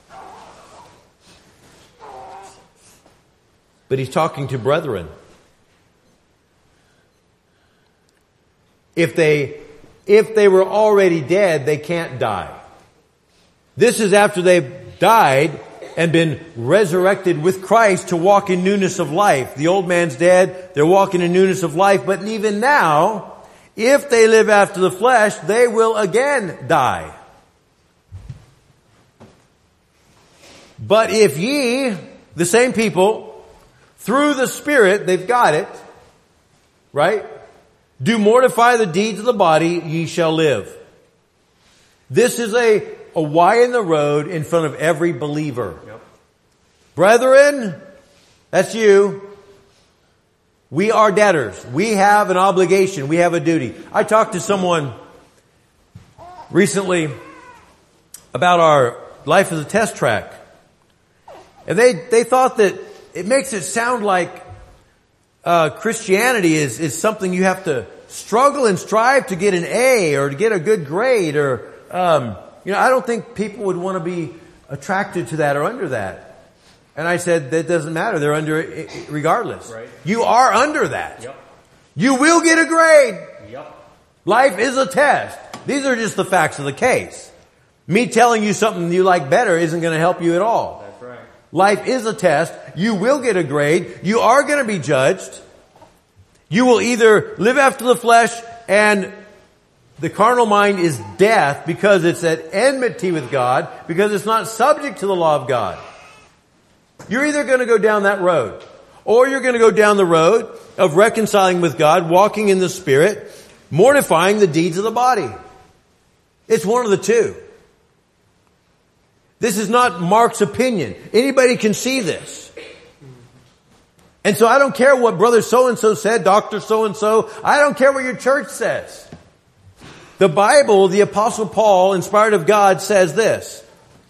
But he's talking to brethren. If they were already dead, they can't die. This is after they've died and been resurrected with Christ to walk in newness of life. The old man's dead, they're walking in newness of life, but even now, if they live after the flesh, they will again die. But if ye, the same people, through the Spirit, they've got it, right? Do mortify the deeds of the body, ye shall live. This is a Y in the road in front of every believer. Yep. Brethren, that's you. We are debtors. We have an obligation. We have a duty. I talked to someone recently about our life as a test track. And they thought that it makes it sound like Christianity is something you have to struggle and strive to get an A or to get a good grade or, I don't think people would want to be attracted to that or under that. And I said, that doesn't matter. They're under it regardless. Right. You are under that. Yep. You will get a grade. Yep. Life is a test. These are just the facts of the case. Me telling you something you like better isn't going to help you at all. That's right. Life is a test. You will get a grade. You are going to be judged. You will either live after the flesh and The carnal mind is death because it's at enmity with God, because it's not subject to the law of God. You're either going to go down that road, or you're going to go down the road of reconciling with God, walking in the Spirit, mortifying the deeds of the body. It's one of the two. This is not Mark's opinion. Anybody can see this. And so I don't care what brother so-and-so said, Dr. so-and-so. I don't care what your church says. The Bible, the Apostle Paul, inspired of God, says this.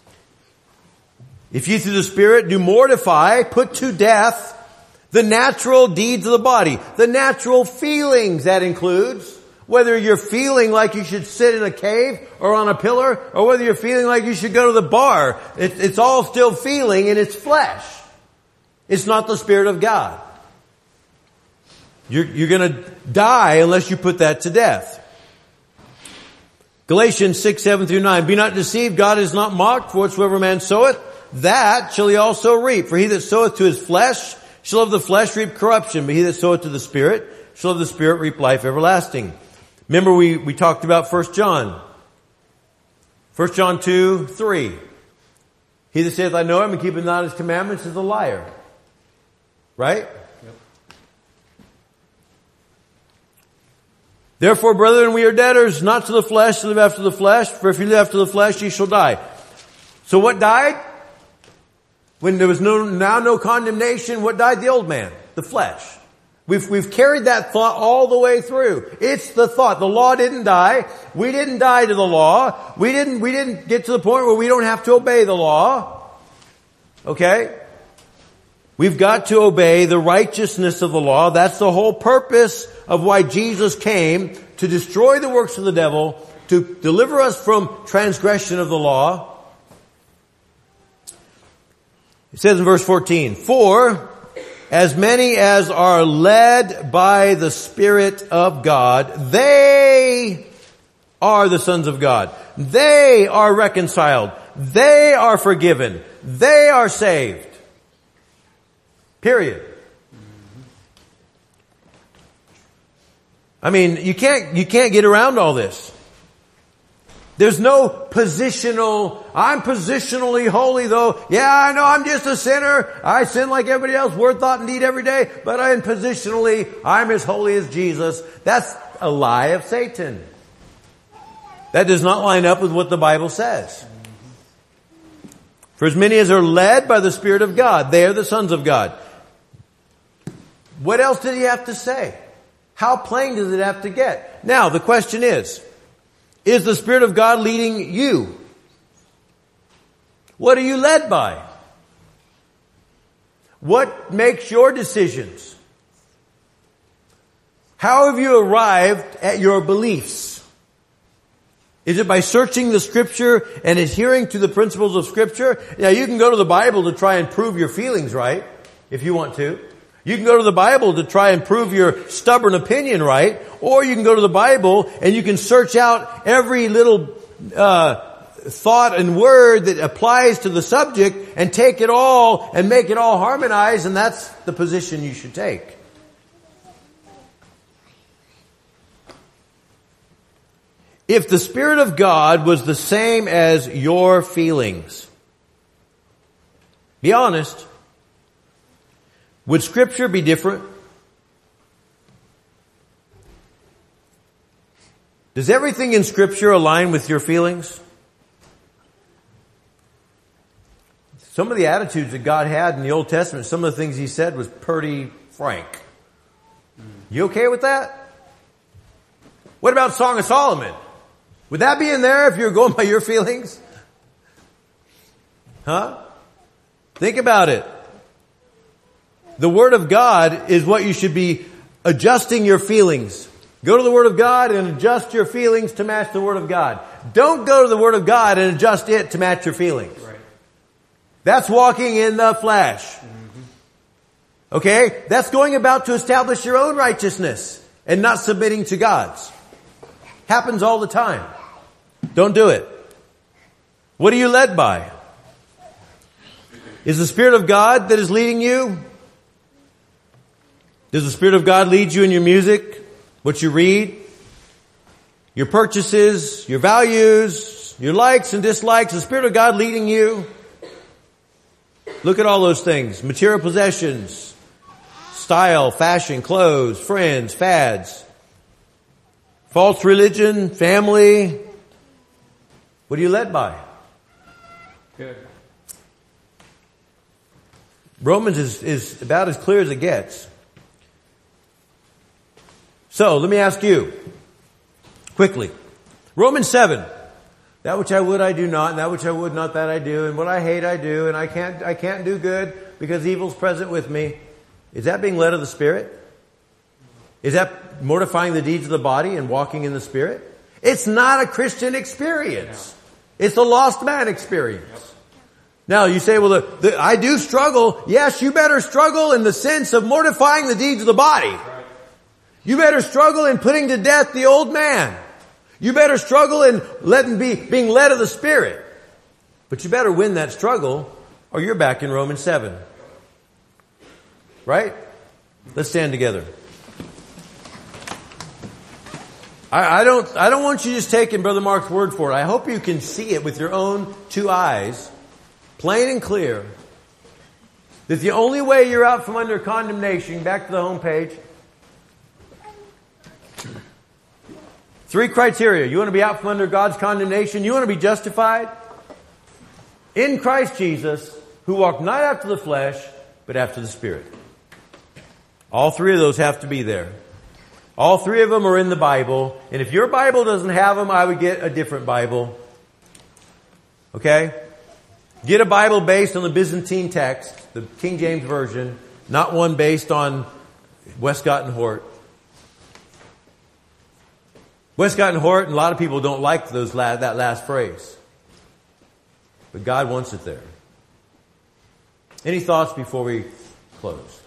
If you through the Spirit do mortify, put to death the natural deeds of the body. The natural feelings that includes. Whether you're feeling like you should sit in a cave or on a pillar, or whether you're feeling like you should go to the bar. It's all still feeling and it's flesh. It's not the Spirit of God. You're gonna die unless you put that to death. Galatians 6:7-9. Be not deceived, God is not mocked, for whatsoever man soweth, that shall he also reap. For he that soweth to his flesh shall of the flesh reap corruption, but he that soweth to the Spirit shall of the Spirit reap life everlasting. Remember we talked about 1 John. 1 John 2:3. He that saith I know him and keepeth not his commandments is a liar. Right? Yep. Therefore, brethren, we are debtors, not to the flesh, to live after the flesh. For if you live after the flesh, ye shall die. So what died? When there was no condemnation, what died? The old man, the flesh. We've carried that thought all the way through. It's the thought. The law didn't die. We didn't die to the law. We didn't get to the point where we don't have to obey the law. Okay? We've got to obey the righteousness of the law. That's the whole purpose of why Jesus came, to destroy the works of the devil, to deliver us from transgression of the law. It says in verse 14, for as many as are led by the Spirit of God, they are the sons of God. They are reconciled. They are forgiven. They are saved. Period. I mean, you can't get around all this. There's no positional, I'm positionally holy though. Yeah, I know I'm just a sinner. I sin like everybody else, word, thought, and deed every day. But I'm as holy as Jesus. That's a lie of Satan. That does not line up with what the Bible says. For as many as are led by the Spirit of God, they are the sons of God. What else did he have to say? How plain does it have to get? Now, the question is the Spirit of God leading you? What are you led by? What makes your decisions? How have you arrived at your beliefs? Is it by searching the Scripture and adhering to the principles of Scripture? Now, you can go to the Bible to try and prove your feelings right, if you want to. You can go to the Bible to try and prove your stubborn opinion right, or you can go to the Bible and you can search out every little thought and word that applies to the subject and take it all and make it all harmonize, and that's the position you should take. If the Spirit of God was the same as your feelings, be honest, would Scripture be different? Does everything in Scripture align with your feelings? Some of the attitudes that God had in the Old Testament, some of the things He said was pretty frank. You okay with that? What about Song of Solomon? Would that be in there if you're going by your feelings? Huh? Think about it. The Word of God is what you should be adjusting your feelings. Go to the Word of God and adjust your feelings to match the Word of God. Don't go to the Word of God and adjust it to match your feelings. Right. That's walking in the flesh. Mm-hmm. Okay? That's going about to establish your own righteousness and not submitting to God's. Happens all the time. Don't do it. What are you led by? Is the Spirit of God that is leading you? Does the Spirit of God lead you in your music? What you read? your purchases, your values, your likes and dislikes, the Spirit of God leading you. Look at all those things. Material possessions, style, fashion, clothes, friends, fads, false religion, family. What are you led by? Good. Romans is about as clear as it gets. So, let me ask you, quickly. Romans 7. That which I would I do not, and that which I would not that I do, and what I hate I do, and I can't do good because evil's present with me. Is that being led of the Spirit? Is that mortifying the deeds of the body and walking in the Spirit? It's not a Christian experience. It's a lost man experience. Now you say, well, I do struggle. Yes, you better struggle in the sense of mortifying the deeds of the body. You better struggle in putting to death the old man. You better struggle in being led of the Spirit. But you better win that struggle or you're back in Romans 7. Right? Let's stand together. I don't want you just taking Brother Mark's word for it. I hope you can see it with your own two eyes, plain and clear, that the only way you're out from under condemnation, back to the home page, 3 criteria. You want to be out from under God's condemnation? You want to be justified? In Christ Jesus, who walked not after the flesh, but after the Spirit. All 3 of those have to be there. All 3 of them are in the Bible. And if your Bible doesn't have them, I would get a different Bible. Okay? Get a Bible based on the Byzantine text, the King James Version, not one based on Westcott and Hort. Westcott and Hort, and a lot of people don't like that last phrase. But God wants it there. Any thoughts before we close?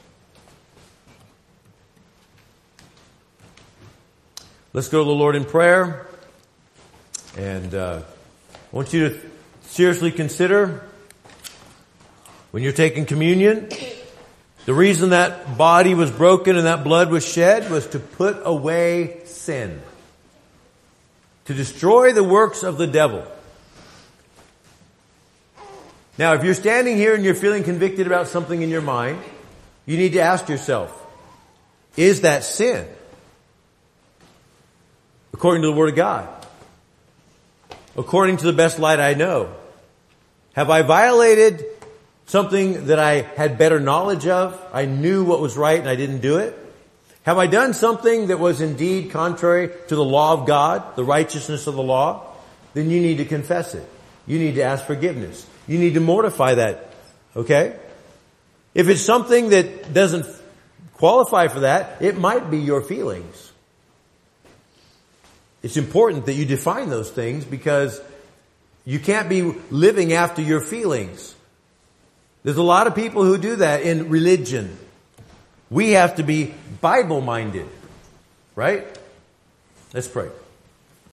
Let's go to the Lord in prayer. And I want you to seriously consider when you're taking communion, the reason that body was broken and that blood was shed was to put away sin. To destroy the works of the devil. Now, if you're standing here and you're feeling convicted about something in your mind, you need to ask yourself, is that sin? According to the Word of God. According to the best light I know. Have I violated something that I had better knowledge of? I knew what was right and I didn't do it? Have I done something that was indeed contrary to the law of God, the righteousness of the law? Then you need to confess it. You need to ask forgiveness. You need to mortify that. Okay? If it's something that doesn't qualify for that, it might be your feelings. It's important that you define those things because you can't be living after your feelings. There's a lot of people who do that in religion. We have to be Bible-minded. Right? Let's pray.